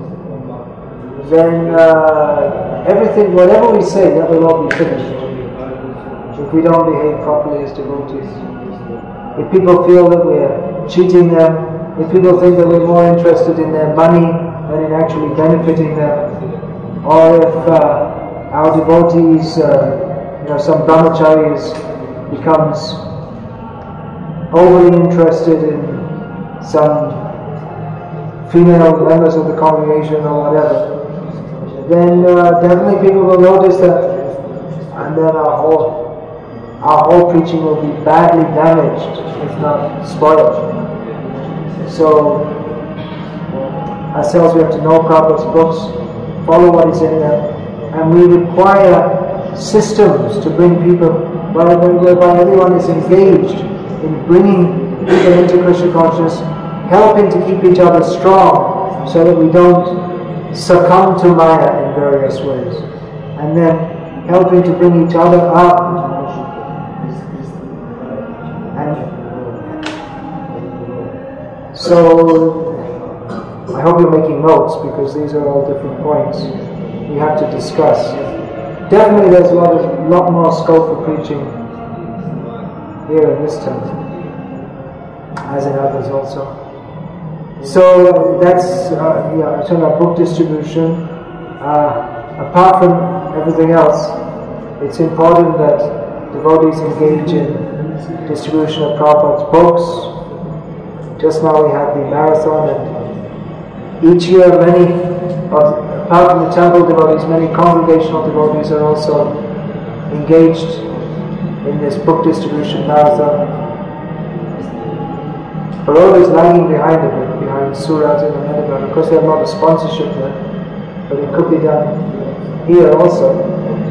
then uh, everything, whatever we say, that will all be finished. If we don't behave properly as devotees. If people feel that we're cheating them, if people think that we're more interested in their money than in actually benefiting them, or if uh, our devotees, uh, you know, some brahmacharis becomes overly interested in some female members of the congregation or whatever, then uh, definitely people will notice that, and then our whole our whole preaching will be badly damaged, if not spoiled. So ourselves, we have to know Prabhupada's books, follow what is in them, and we require systems to bring people, whereby everyone is engaged in bringing people into Krishna consciousness, helping to keep each other strong so that we don't succumb to Maya in various ways, and then helping to bring each other up. And so I hope you're making notes, because these are all different points. we have to discuss. Definitely there's a lot, of, lot more scope for preaching here in this temple, as in others also. So that's, uh, yeah, I'm talking about book distribution. Uh, apart from everything else, it's important that devotees engage in distribution of Prabhupada's books. Just now we had the marathon, and each year many, of, apart from the temple devotees, many congregational devotees are also engaged in this book distribution marathon. Baroda is lagging behind a bit, behind Surat and Ahmedabad. Of course they have a lot of sponsorship there, but it could be done here also.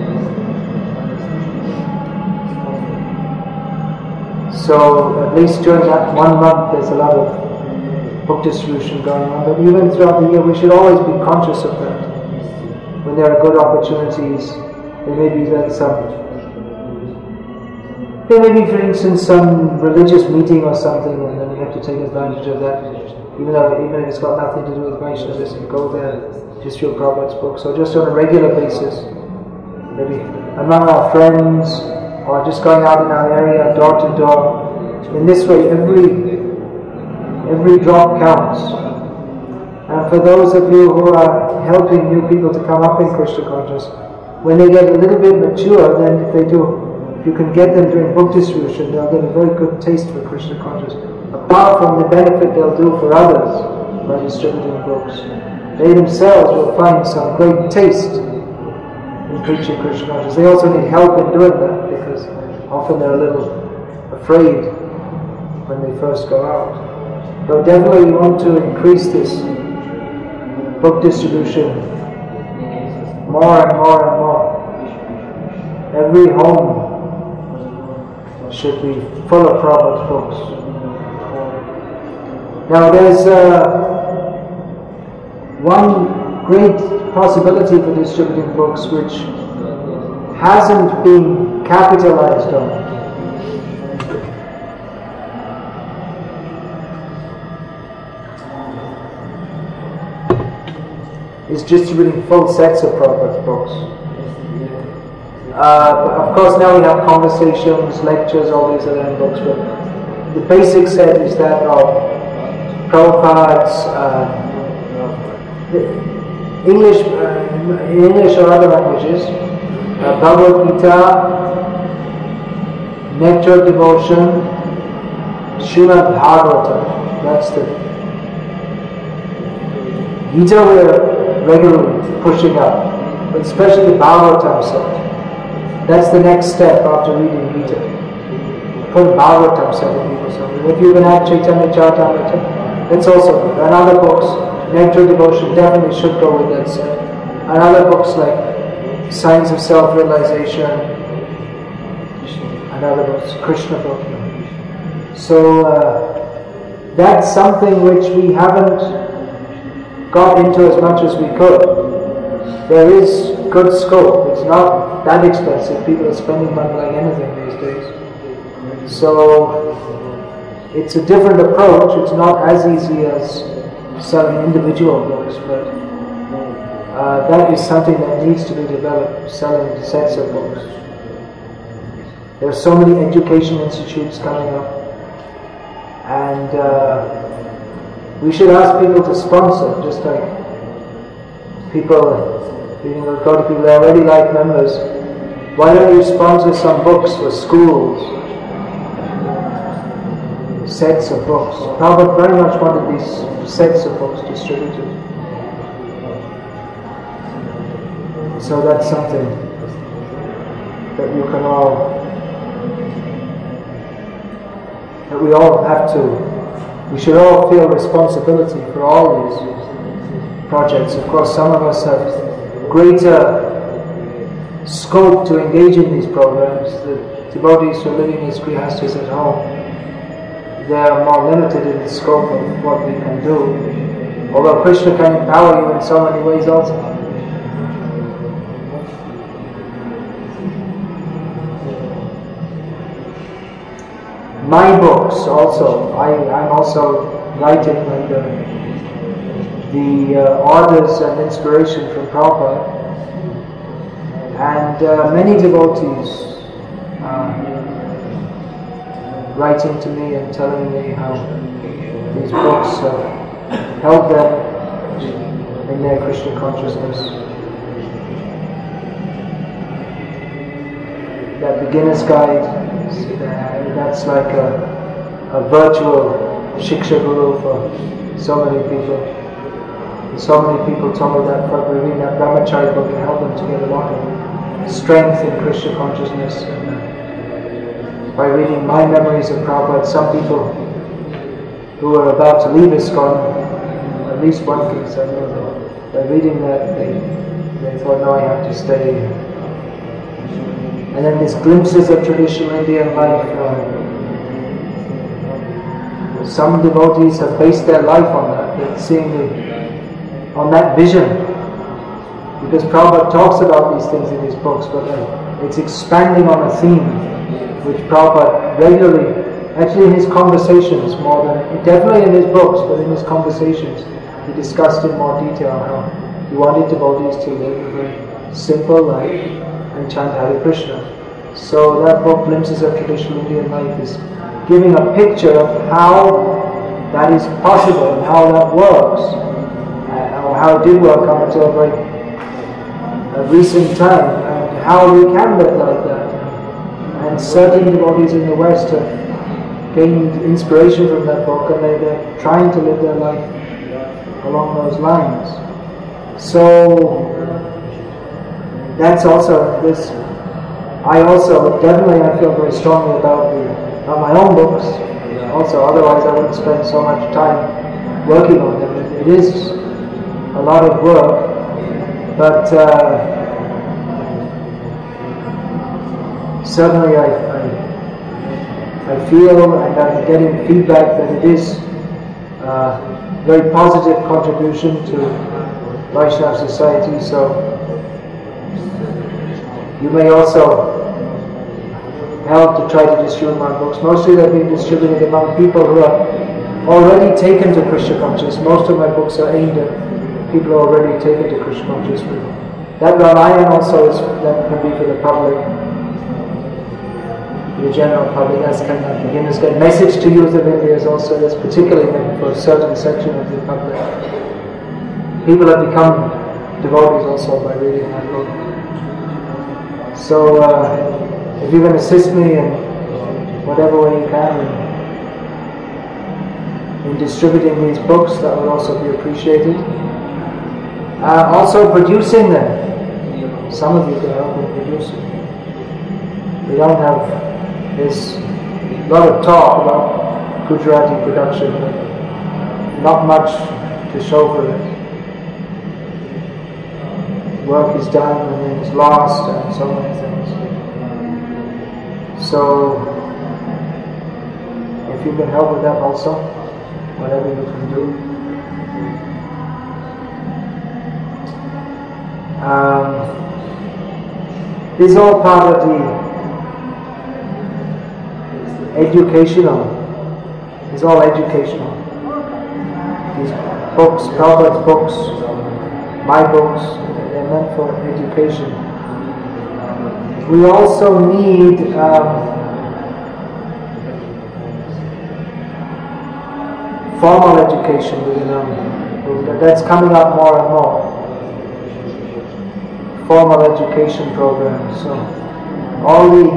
So at least during that one month there's a lot of book distribution going on. But even throughout the year we should always be conscious of that. When there are good opportunities, there may be that some, there may be for instance some religious meeting or something, and then we have to take advantage of that. Even though even if it's got nothing to do with Vaishnavism, go there, distribute Prabhupada's books. So just on a regular basis, maybe among our friends, or just going out in our area, door to door. In this way, every every drop counts. And for those of you who are helping new people to come up in Krishna consciousness, when they get a little bit mature, then if they do, if you can get them doing book distribution, they'll get a very good taste for Krishna consciousness. Apart from the benefit they'll do for others by distributing books, they themselves will find some great taste in preaching Krishna consciousness. They also need help in doing that, because often they're a little afraid when they first go out. But definitely we want to increase this book distribution more and more and more. Every home should be full of Prabhupada's books. Now there's uh, one great possibility for distributing books which hasn't been capitalized on. Is distributing full sets of Prabhupada's books. Uh, of course now we have conversations, lectures, all these other books, but the basic set is that of Prabhupada's uh, English, uh, English or other languages, uh, Bhagavad Gita, Nectar of Devotion, Srimad Bhagavatam. That's the Gita we're regularly pushing up, but especially the Bhagavatam set. That's the next step after reading Gita. Put Bhagavatam set in people's homes. If you can add Chaitanya Charitamrita, that's also good. And other books, Nectar of Devotion definitely should go with that set. And other books like Signs of Self-Realization, and other books, Krishna book. So uh, that's something which we haven't got into as much as we could. There is good scope. It's not that expensive. People are spending money like anything these days. So it's a different approach. It's not as easy as selling individual books, but uh, that is something that needs to be developed, selling sets of books. There are so many education institutes coming up, and uh, we should ask people to sponsor, just like people, you know, go to people that already like members. Why don't you sponsor some books for schools? Sets of books. Prabhupada very much wanted these sets of books distributed. So that's something that you can all, that we all have to, we should all feel responsibility for all these projects. Of course, some of us have greater scope to engage in these programs. The devotees who are living as grihasthas at home, they are more limited in the scope of what we can do. Although Krishna can empower you in so many ways also. My books also, I, I'm also writing under the uh, orders and inspiration from Prabhupada. And uh, many devotees uh, writing to me and telling me how these books have helped them in their Krishna consciousness. That beginner's guide, that's like a, a virtual Shiksha Guru for so many people. And so many people told me that by reading that Brahmachari book can help them to get a lot of strength in Krishna consciousness. And uh, by reading my memories of Prabhupada, some people who are about to leave ISKCON, at least one case I know that, by reading that they, they thought, no, I have to stay. And then these glimpses of traditional Indian life. Uh, some devotees have based their life on that. They're seeing the, on that vision. Because Prabhupada talks about these things in his books, but uh, it's expanding on a theme which Prabhupada regularly, actually in his conversations more than, definitely in his books, but in his conversations, he discussed in more detail how he wanted devotees to live a very simple life and chant Hare Krishna. So that book, Glimpses of Traditional Indian Life, is giving a picture of how that is possible and how that works, uh, or how it did work up until a very a recent time, and how we can live like that. And certain devotees in the West have gained inspiration from that book, and they, they're trying to live their life along those lines. So that's also this. I also definitely I feel very strongly about the about my own books. Also, otherwise I wouldn't spend so much time working on them. It, it is a lot of work, but uh, certainly I, I I feel and I'm getting feedback that it is a very positive contribution to Vaishnava society. So you may also help to try to distribute my books. Mostly they're being distributed among people who are already taken to Krishna consciousness. Most of my books are aimed at people who are already taken to Krishna consciousness. That Ramayana also is, that can be for the public, the general public. That's kind of beginners get message to youth of India is also that's particularly meant for a certain section of the public. People have become devotees also by reading my book. So uh, if you can assist me in whatever way you can in, in distributing these books, that would also be appreciated. Uh, also producing them. Some of you can help in producing. We don't have this a lot of talk about Gujarati production, but not much to show for it. Work is done and then it's lost and so many things. So, if you can help with that also, whatever you can do. Um, this is all part of the educational, it's all educational. These books, Prabhupada's books, my books, they're meant for education. We also need um, formal education within our, that's coming up more and more. Formal education programs. So all the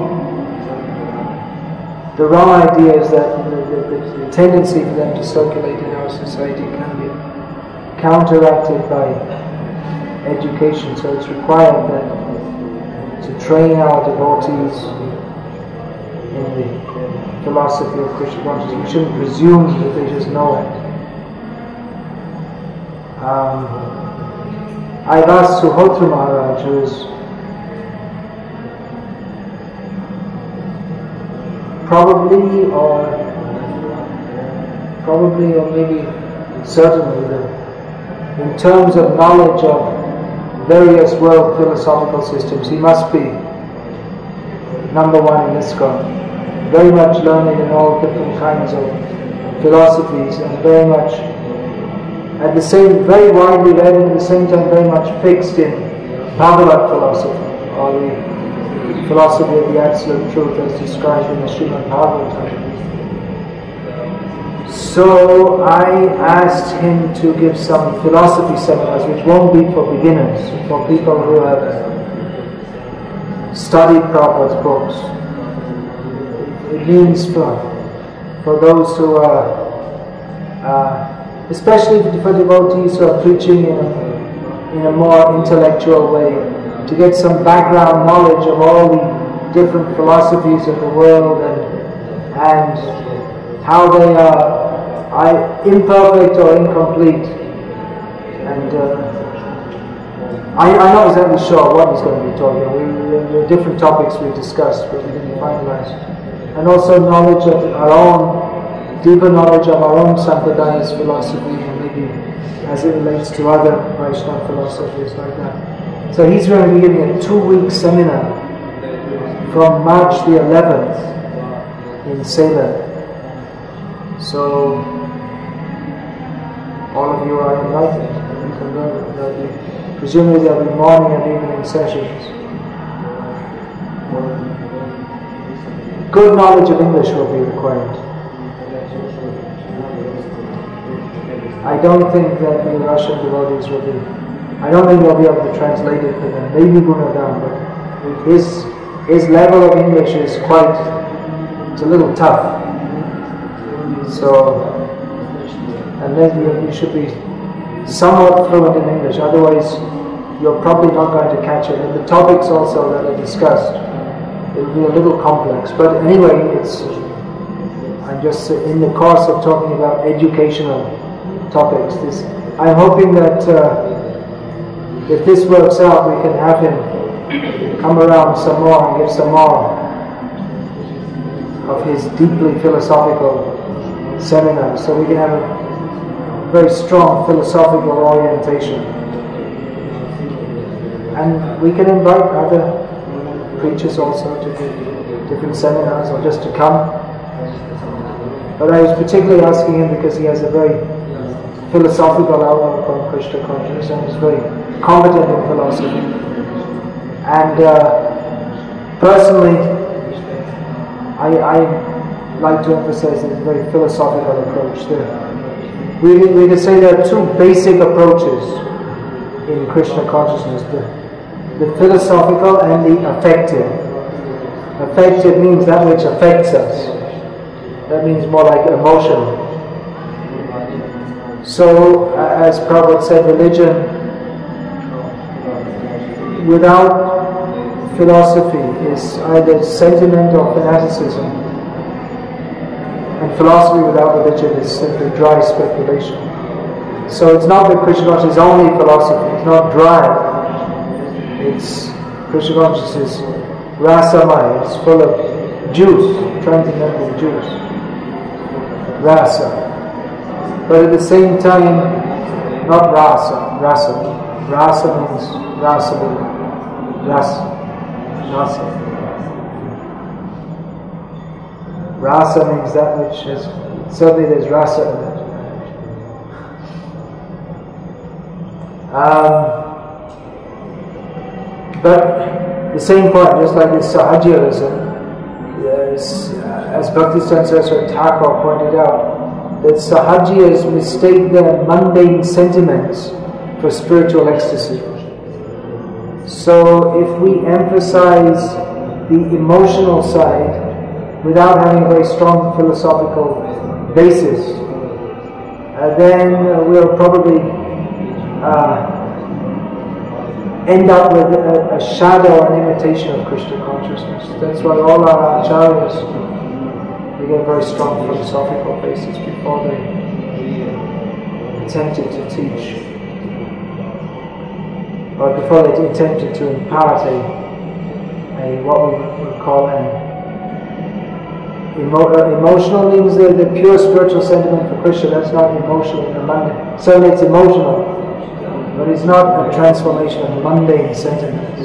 the wrong ideas that the, the, the tendency for them to circulate in our society can be counteracted by education. So it's required that to train our devotees in the philosophy of Krishna consciousness. We shouldn't presume that they just know it. Um, I've asked Suhotra Maharaj, who is probably or probably or maybe certainly the, in terms of knowledge of various world philosophical systems, he must be number one in ISKCON. Very much learned in all different kinds of philosophies and very much at the same, very widely read and at the same time very much fixed in Bhagavat philosophy. or the philosophy of the Absolute Truth as described in the Srimad Bhagavatam. So I asked him to give some philosophy seminars which won't be for beginners, for people who have studied Prabhupada's books. It means for, for those who are, uh, especially for devotees who are preaching in a, in a more intellectual way, to get some background knowledge of all the different philosophies of the world and, and how they are I, imperfect or incomplete. And uh, I, I'm not exactly sure what he's going to be talking about. We, there are different topics we discussed, but we didn't finalize. And also knowledge of our own, deeper knowledge of our own Sampradayas philosophy, and maybe as it relates to other Vaishnava philosophies like that. So he's going to be giving a two-week seminar from March the eleventh in Salem. So all of you are invited. You can learn. There'll be, presumably there'll be morning and evening sessions. Good knowledge of English will be required. I don't think that the Russian devotees will be. I don't think they'll be able to translate it for them. Maybe Gunadam, but his his level of English is quite. It's a little tough. So, unless you, you should be somewhat fluent in English, otherwise you're probably not going to catch it. And the topics also that are discussed, it will be a little complex. But anyway, it's I'm just in the course of talking about educational topics. This, I'm hoping that uh, if this works out, we can have him come around some more and give some more of his deeply philosophical seminars, so we can have a very strong philosophical orientation. And we can invite other preachers also to give different seminars or just to come. But I was particularly asking him because he has a very philosophical outlook on Krishna consciousness and is very competent in philosophy. And uh, personally, I, I like to emphasize this very philosophical approach. There, we, we could say there are two basic approaches in Krishna consciousness, the, the philosophical and the affective. Affective means that which affects us. That means more like emotional. So, as Prabhupada said, religion without philosophy is either sentiment or fanaticism. And philosophy without religion is simply dry speculation. So it's not that Krishna consciousness is only philosophy, it's not dry. It's, Krishna consciousness is rasamaya, it's full of juice, transcendental juice. Rasa. But at the same time, not rasa, rasa. Rasa means rasa, rasa, rasa. Rasa means that which is, certainly there's rasa in it. Um, but the same point, just like this Sahajiyalism, yes, as Bhaktisiddhanta Saraswati Thakur pointed out, that Sahajiyas mistake their mundane sentiments for spiritual ecstasy. So if we emphasize the emotional side, without having a very strong philosophical basis, uh, then uh, we'll probably uh, end up with a, a shadow and imitation of Krishna consciousness. That's why all our acharyas, they get a very strong philosophical basis before they attempted to teach, or before they attempted to impart a, a what we would call an Emo- uh, emotional means the, the pure spiritual sentiment for Krishna. That's not emotional in the mundane. Certainly it's emotional, but it's not a transformation of mundane sentiments.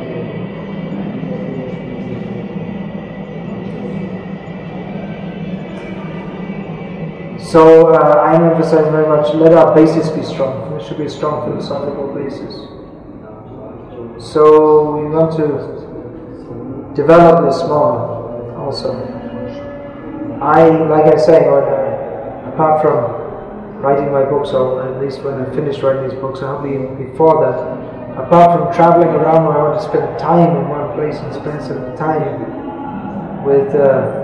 So uh, I'm emphasizing very much, let our basis be strong. There should be a strong philosophical basis. So we want to develop this more also. I, like I say, when I, apart from writing my books, or at least when I finished writing these books, and hopefully before that, apart from traveling around where I want to spend time in one place and spend some time with, uh,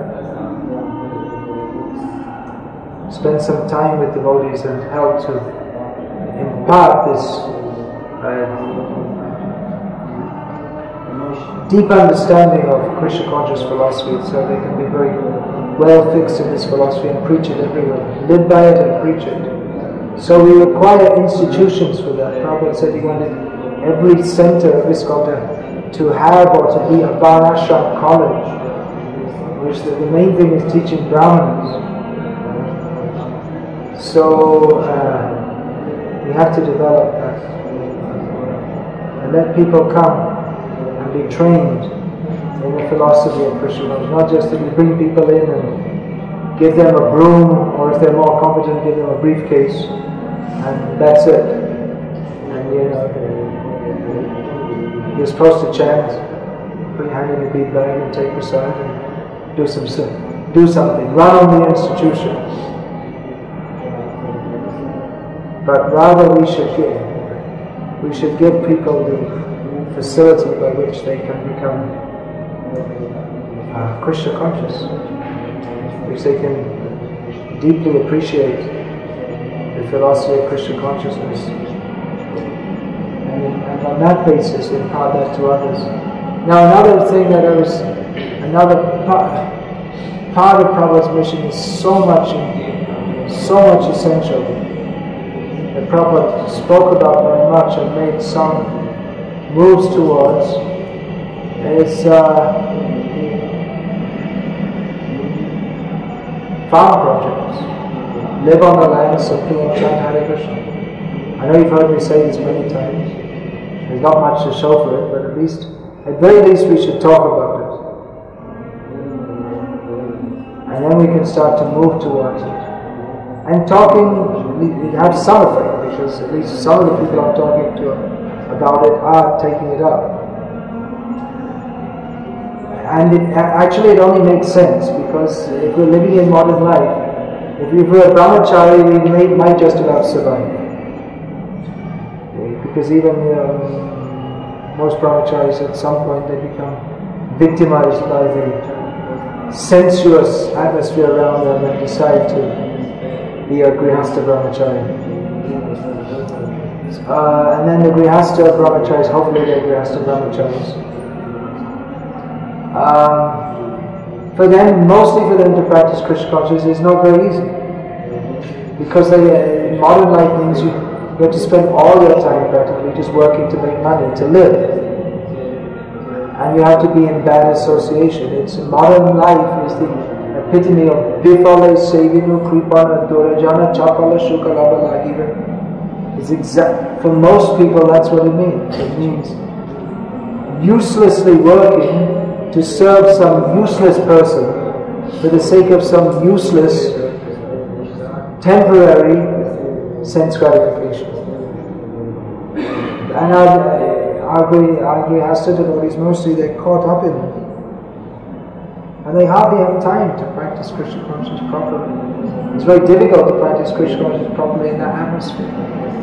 spend some time with devotees and help to impart this uh, deep understanding of Krishna conscious philosophy, so they can be very well fixed in this philosophy and preach it everywhere, live by it and preach it. So we require institutions for that. Prabhupada said he wanted every center of ISKCON to have or to be a Varnashram college, which the, the main thing is teaching Brahmanas. So uh, we have to develop that and let people come and be trained in the philosophy of Krishna. Not just that we bring people in and give them a broom, or if they're more competent, give them a briefcase, and that's it. And you know, you're supposed to chant, put your hand in your bead bag and take prasad and do some do something. Run on the institution. But rather we should give we should give people the facility by which they can become uh, Krishna conscious, which they can deeply appreciate the philosophy of Krishna consciousness, and, and on that basis impart that to others. Now another thing that I was, another part, part of Prabhupada's mission is so much, so much essential, that Prabhupada spoke about very much and made some moves towards, is uh, farm projects. Live on the land simply and chant Hare Krishna. I know you've heard me say this many times. There's not much to show for it, but at least, at very least we should talk about it. And then we can start to move towards it. And talking, it has some effect, because at least some of the people I'm talking to about it are taking it up. And it, actually it only makes sense, because if we're living in modern life, if we're a brahmachari, we may, might just about survive. Because even you know, most brahmacharis at some point they become victimized by the sensuous atmosphere around them and decide to be a grihastha brahmachari. Uh, and then the grihastha brahmacharis, hopefully they're grihastha brahmacharis. Um, for them, mostly for them to practice Krishna consciousness is not very easy. Because they, uh, modern life means you, you have to spend all your time practically just working to make money, to live. And you have to be in bad association. It's modern life is the epitome of bifale sevinu kripana durajana chapala shukalabala even. It's exact, for most people that's what it means. It means uselessly working to serve some useless person for the sake of some useless, temporary sense gratification. And our, our grihastha devotees, mostly they're caught up in it. And they hardly have time to practice Krishna consciousness properly. It's very difficult to practice Krishna consciousness properly in that atmosphere.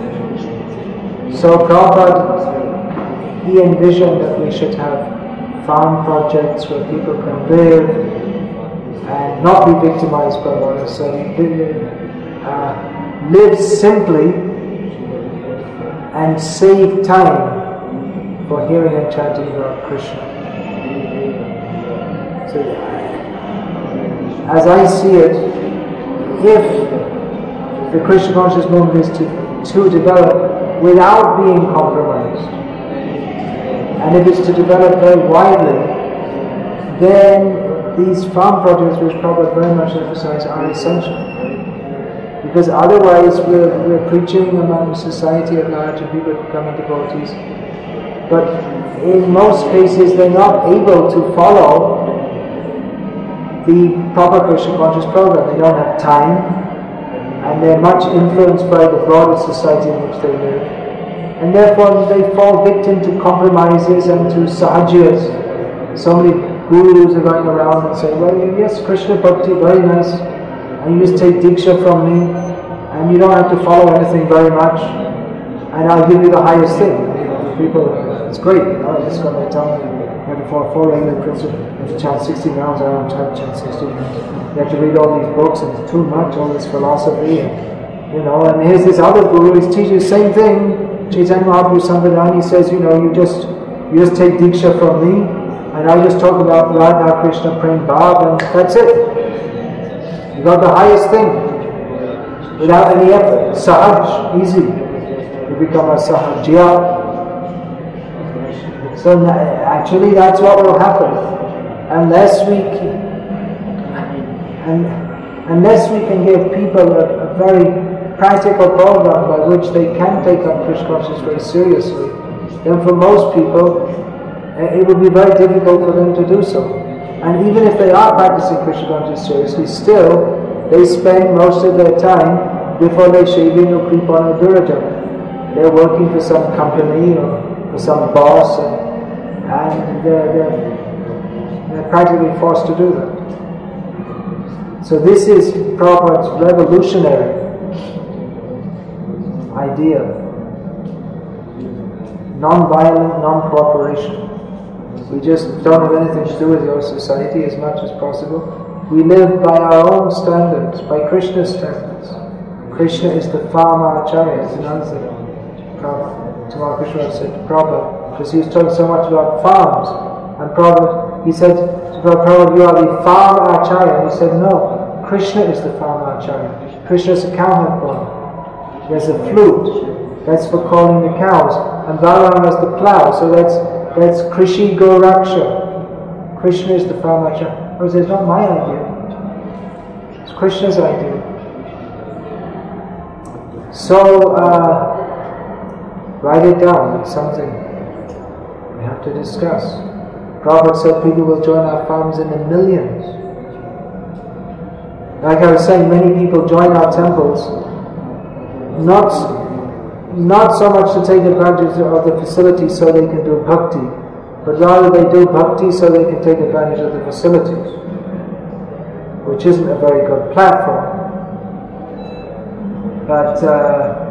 So Prabhupada, he envisioned that we should have farm projects where people can live and not be victimized by water. So uh, live simply and save time for hearing and chanting about Krishna. So, as I see it, if the Krishna conscious movement is to, to develop without being compromised, and if it's to develop very widely, then these farm projects, which Prabhupada very much emphasizes, are essential. Because otherwise we're, we're preaching among society at large and people becoming devotees. But in most cases they're not able to follow the proper Krishna conscious program. They don't have time, and they're much influenced by the broader society in which they live. And therefore they fall victim to compromises and to sahajyas. So many gurus are going around and saying, well, yes, Krishna Bhakti, very nice, and you just take Diksha from me, and you don't have to follow anything very much, and I'll give you the highest thing. You know, people, it's great, you know, it's going to tell me, you have to follow four regular principles, you have to chant sixty rounds, I don't chant, chant sixty rounds. You have to read all these books, and it's too much, all this philosophy, and, you know, and here's this other guru, he's teaching the same thing, Chaitanya Mahaprabhu Sampradaya, he says, you know, you just, you just take Diksha from me, and I just talk about Radha Krishna Prem Bhav, and that's it. You got the highest thing, without any effort, sahaj, easy. You become a sahajya. So actually that's what will happen. Unless we keep, and, unless we can give people a, a very practical program by which they can take up Krishna consciousness very seriously, then for most people, it would be very difficult for them to do so. And even if they are practicing Krishna consciousness seriously, still they spend most of their time before they Shaivinu Kripana Durajana. They're working for some company or for some boss, and, and they're, they're, they're practically forced to do that. So this is Prabhupada's revolutionary idea. Non-violent, non-cooperation. We just don't have anything to do with your society as much as possible. We live by our own standards, by Krishna's standards. Krishna is the farmer acharya, it's another thing. Tomorrow Krishna said to Prabhupada, because he was talking so much about farms, and Prabhupada, he said to Prabhupada, you are the farmer acharya, and he said, no, Krishna is the farmer acharya. Krishna is a cowherd boy. There's a flute, that's for calling the cows, and Balaram is the plow, so that's That's Krishi Goraksha. Krishna is the farmer acharya. Or it's not my idea. It's Krishna's idea. So, uh, write it down. It's something we have to discuss. Prabhupada said people will join our farms in the millions. Like I was saying, many people join our temples not Not so much to take advantage of the facilities so they can do bhakti, but rather they do bhakti so they can take advantage of the facilities, which isn't a very good platform. But, uh,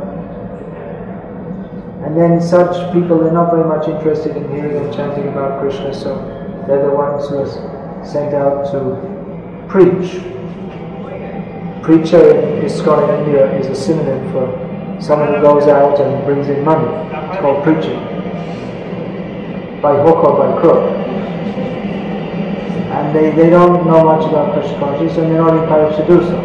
and then such people, they're not very much interested in hearing and chanting about Krishna, so they're the ones who are sent out to preach. Preacher in ISKCON in India is a synonym for someone who goes out and brings in money. It's called preaching. By hook or by crook. And they, they don't know much about Krishna consciousness, and they're not encouraged to do so.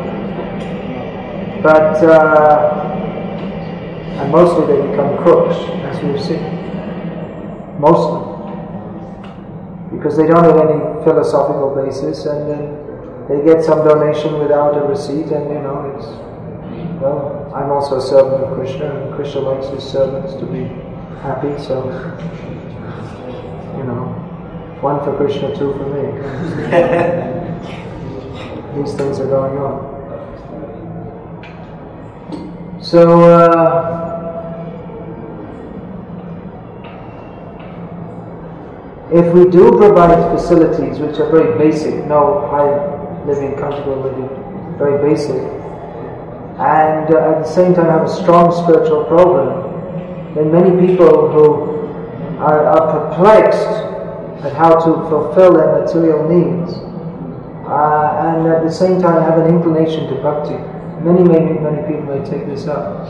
But, uh, and mostly they become crooks, as we've seen. Mostly. Because they don't have any philosophical basis, and then they get some donation without a receipt, and you know, it's, well, I'm also a servant of Krishna, and Krishna likes his servants to be happy, so, you know, one for Krishna, two for me. These things are going on. So, uh, if we do provide facilities which are very basic, no high living, comfortable living, very basic, and uh, at the same time have a strong spiritual program, then many people who are, are perplexed at how to fulfill their material needs, uh, and at the same time have an inclination to bhakti. Many, many, many people may take this up.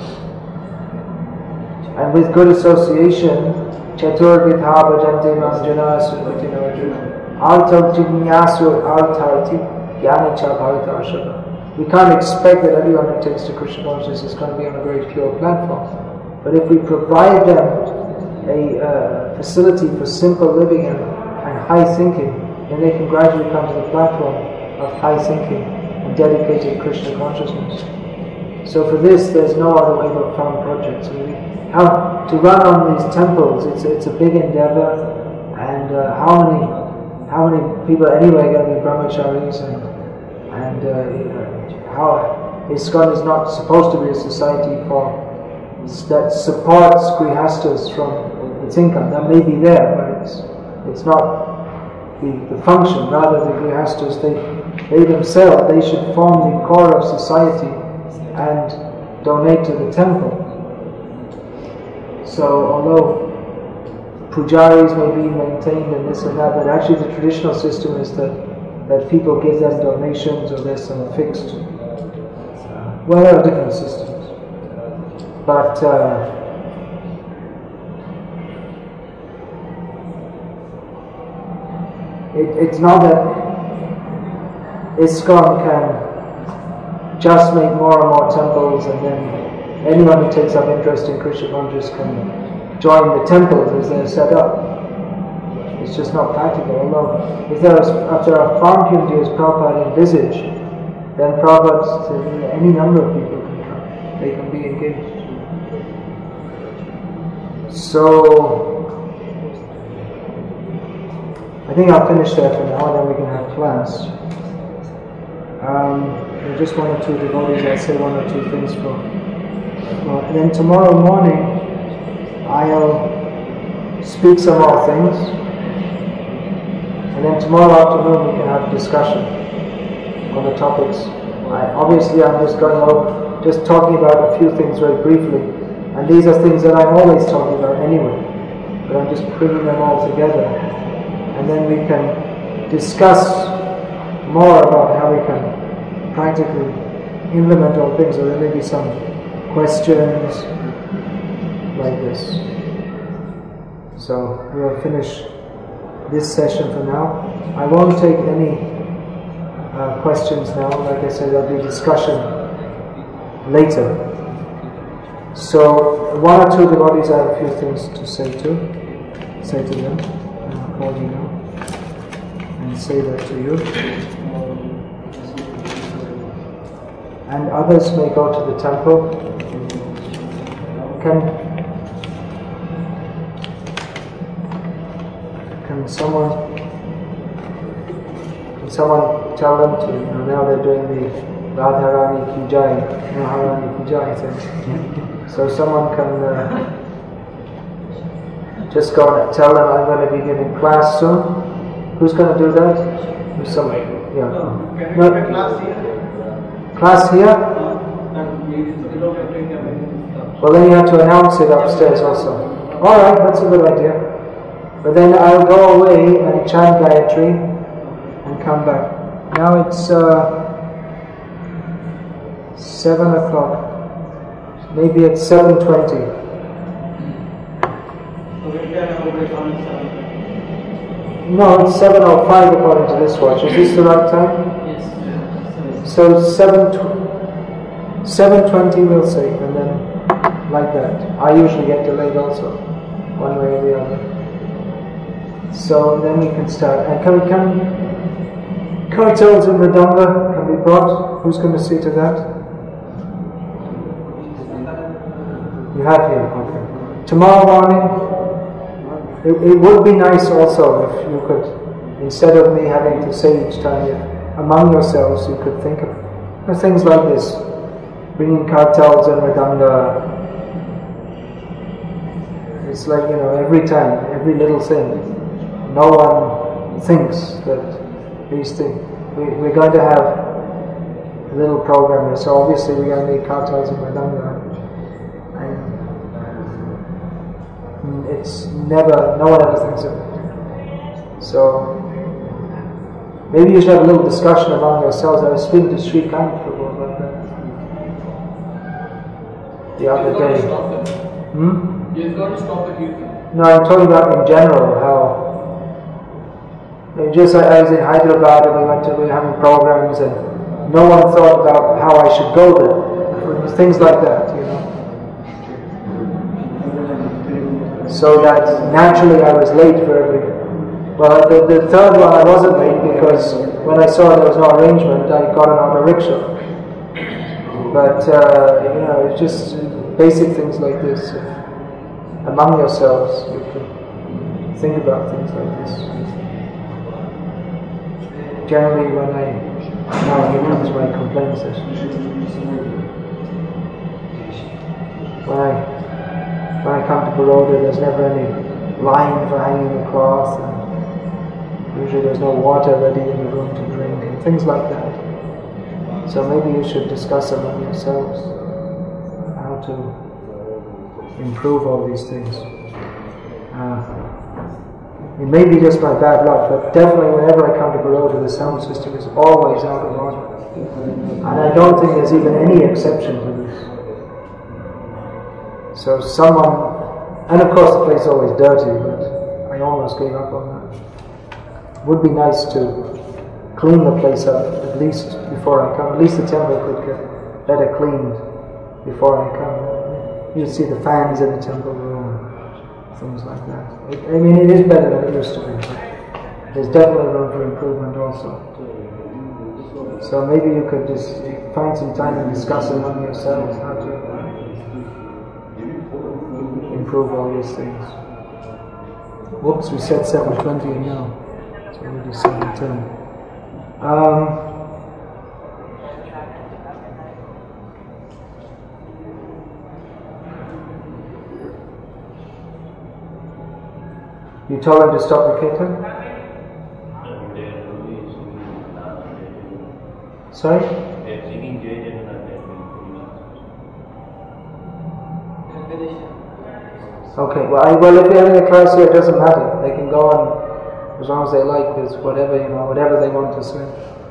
And with good association, Chatur Vidha Bhajante Manjana Sukati Narjuna Alta Jignasu Altarti Yanicha Bhavita Ashava. We can't expect that everyone who takes to Krishna consciousness is going to be on a very pure platform. But if we provide them a uh, facility for simple living and, and high thinking, then they can gradually come to the platform of high thinking and dedicated Krishna consciousness. So for this, there's no other way but farm projects. I mean, how to run on these temples, it's it's a big endeavor, and uh, how many how many people anyway are going to be brahmacharis, and and uh, how ISKCON is not supposed to be a society for that supports grihastas from its income. That may be there, but it's it's not the, the function. Rather, the grihastas, they they themselves, they should form the core of society and donate to the temple. So, although pujaris may be maintained and this and that, but actually the traditional system is that that people give them donations, or there's some fixed. Well, there are different systems, but uh, it, it's not that ISKCON can just make more and more temples, and then anyone who takes up interest in Krishna consciousness can join the temples as they're set up. It's just not practical. Although, if there, is, if there are farm communities as Prabhupada envisaged, then Prabhupada, any number of people can come. They can be engaged. So, I think I'll finish there for now, and then we can have class. Um, just one or two devotees, I'll say one or two things for. Well, and then tomorrow morning, I'll speak some more things. And then tomorrow afternoon we can have a discussion on the topics. I, obviously I'm just going over, just talking about a few things very briefly. And these are things that I'm always talking about anyway. But I'm just bringing them all together. And then we can discuss more about how we can practically implement all things. So there may be some questions like this. So we'll finish this session for now. I won't take any uh, questions now. Like I said, there'll be discussion later. So one or two devotees, I have a few things to say to say to them. And I'll call you now and say that to you. And others may go to the temple. Can Can someone, can someone tell them to, you know, now they're doing the Radharani Ki Jai, Maharani Ki Jai thing. So someone can uh, just go and tell them I'm going to be giving class soon. Who's going to do that? Who's somebody? Yeah. No, can no. we have a class here? Class here? Well, then you have to announce it upstairs also. Alright, that's a good idea. But then I'll go away and chant Gayatri and come back. Now it's uh, seven o'clock. Maybe it's seven twenty. No, it's seven oh five according to this watch. Is this the right time? Yes. So seven tw- seven twenty we'll say, and then like that. I usually get delayed also, one way or the other. So then we can start. And can we can kartals and mridanga can be brought? Who's going to see to that? You have here. Okay. Tomorrow morning, it, it would be nice also if you could, instead of me having to say each time, if among yourselves you could think of, of things like this, bringing kartals and mridanga. It's like, you know, every time, every little thing. No one thinks that these things. We, we're going to have a little program here, so obviously we're going to need kartals and mridanga. And it's never, no one ever thinks of it. So maybe you should have a little discussion among yourselves. I was speaking to Sri Kant about that the other day. Hmm? You've got to stop the kirtan. No, I'm talking about in general how. Just I was in Hyderabad and we went to we were having programs and no one thought about how I should go there. Things like that, you know. So that naturally I was late for every. Well, the, the third one I wasn't late because when I saw there was no arrangement, I got an auto rickshaw. But uh, you know, it's just basic things like this. Among yourselves, you can think about things like this. Generally, when I now here comes my complaint session. when I when I come to Baroda, there's never any line for hanging the cloth, and usually there's no water ready in the room to drink, and things like that. So maybe you should discuss among yourselves how to improve all these things. Uh, it may be just my bad luck, but definitely whenever I come to Baroda, the sound system is always out of order. And I don't think there's even any exception to this. So someone, and of course the place is always dirty, but I almost gave up on that. It would be nice to clean the place up, at least before I come. At least the temple could get better cleaned before I come. You see the fans in the temple room, things like that. It, I mean, it is better than it used to be, but there's definitely room for improvement also. So maybe you could just find some time and discuss among yourselves how to improve all these things. Whoops, we said seven twenty and now it's already seven ten. Um, you told him to stop the kirtan? Sorry? They're singing Jai Jagannath. Okay, well, I, well, if they're having a class here, it doesn't matter. They can go on as long as they like with whatever, you know, whatever they want to sing.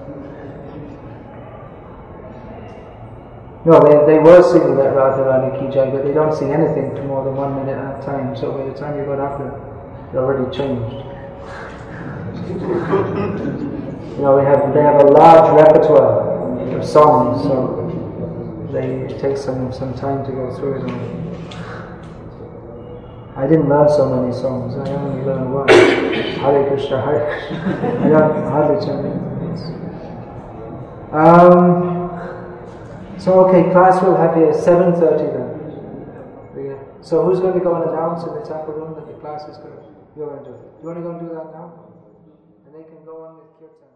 No, they, they were singing that Radharani Ki Jai, but they don't sing anything to more than one minute at a time, so by the time you got after it, they're already changed. You know, they have they have a large repertoire of songs, so they it takes some some time to go through it all. I didn't learn so many songs. I only learned one. Hare Krishna, Hare Krishna. I don't hardly chant anything else. Um. So okay, class will have here seven thirty then. Yeah. So who's going to go and announce in the temple room that the class is going? You're going to do it. You want to go and do that now? And they can go on with kirtan.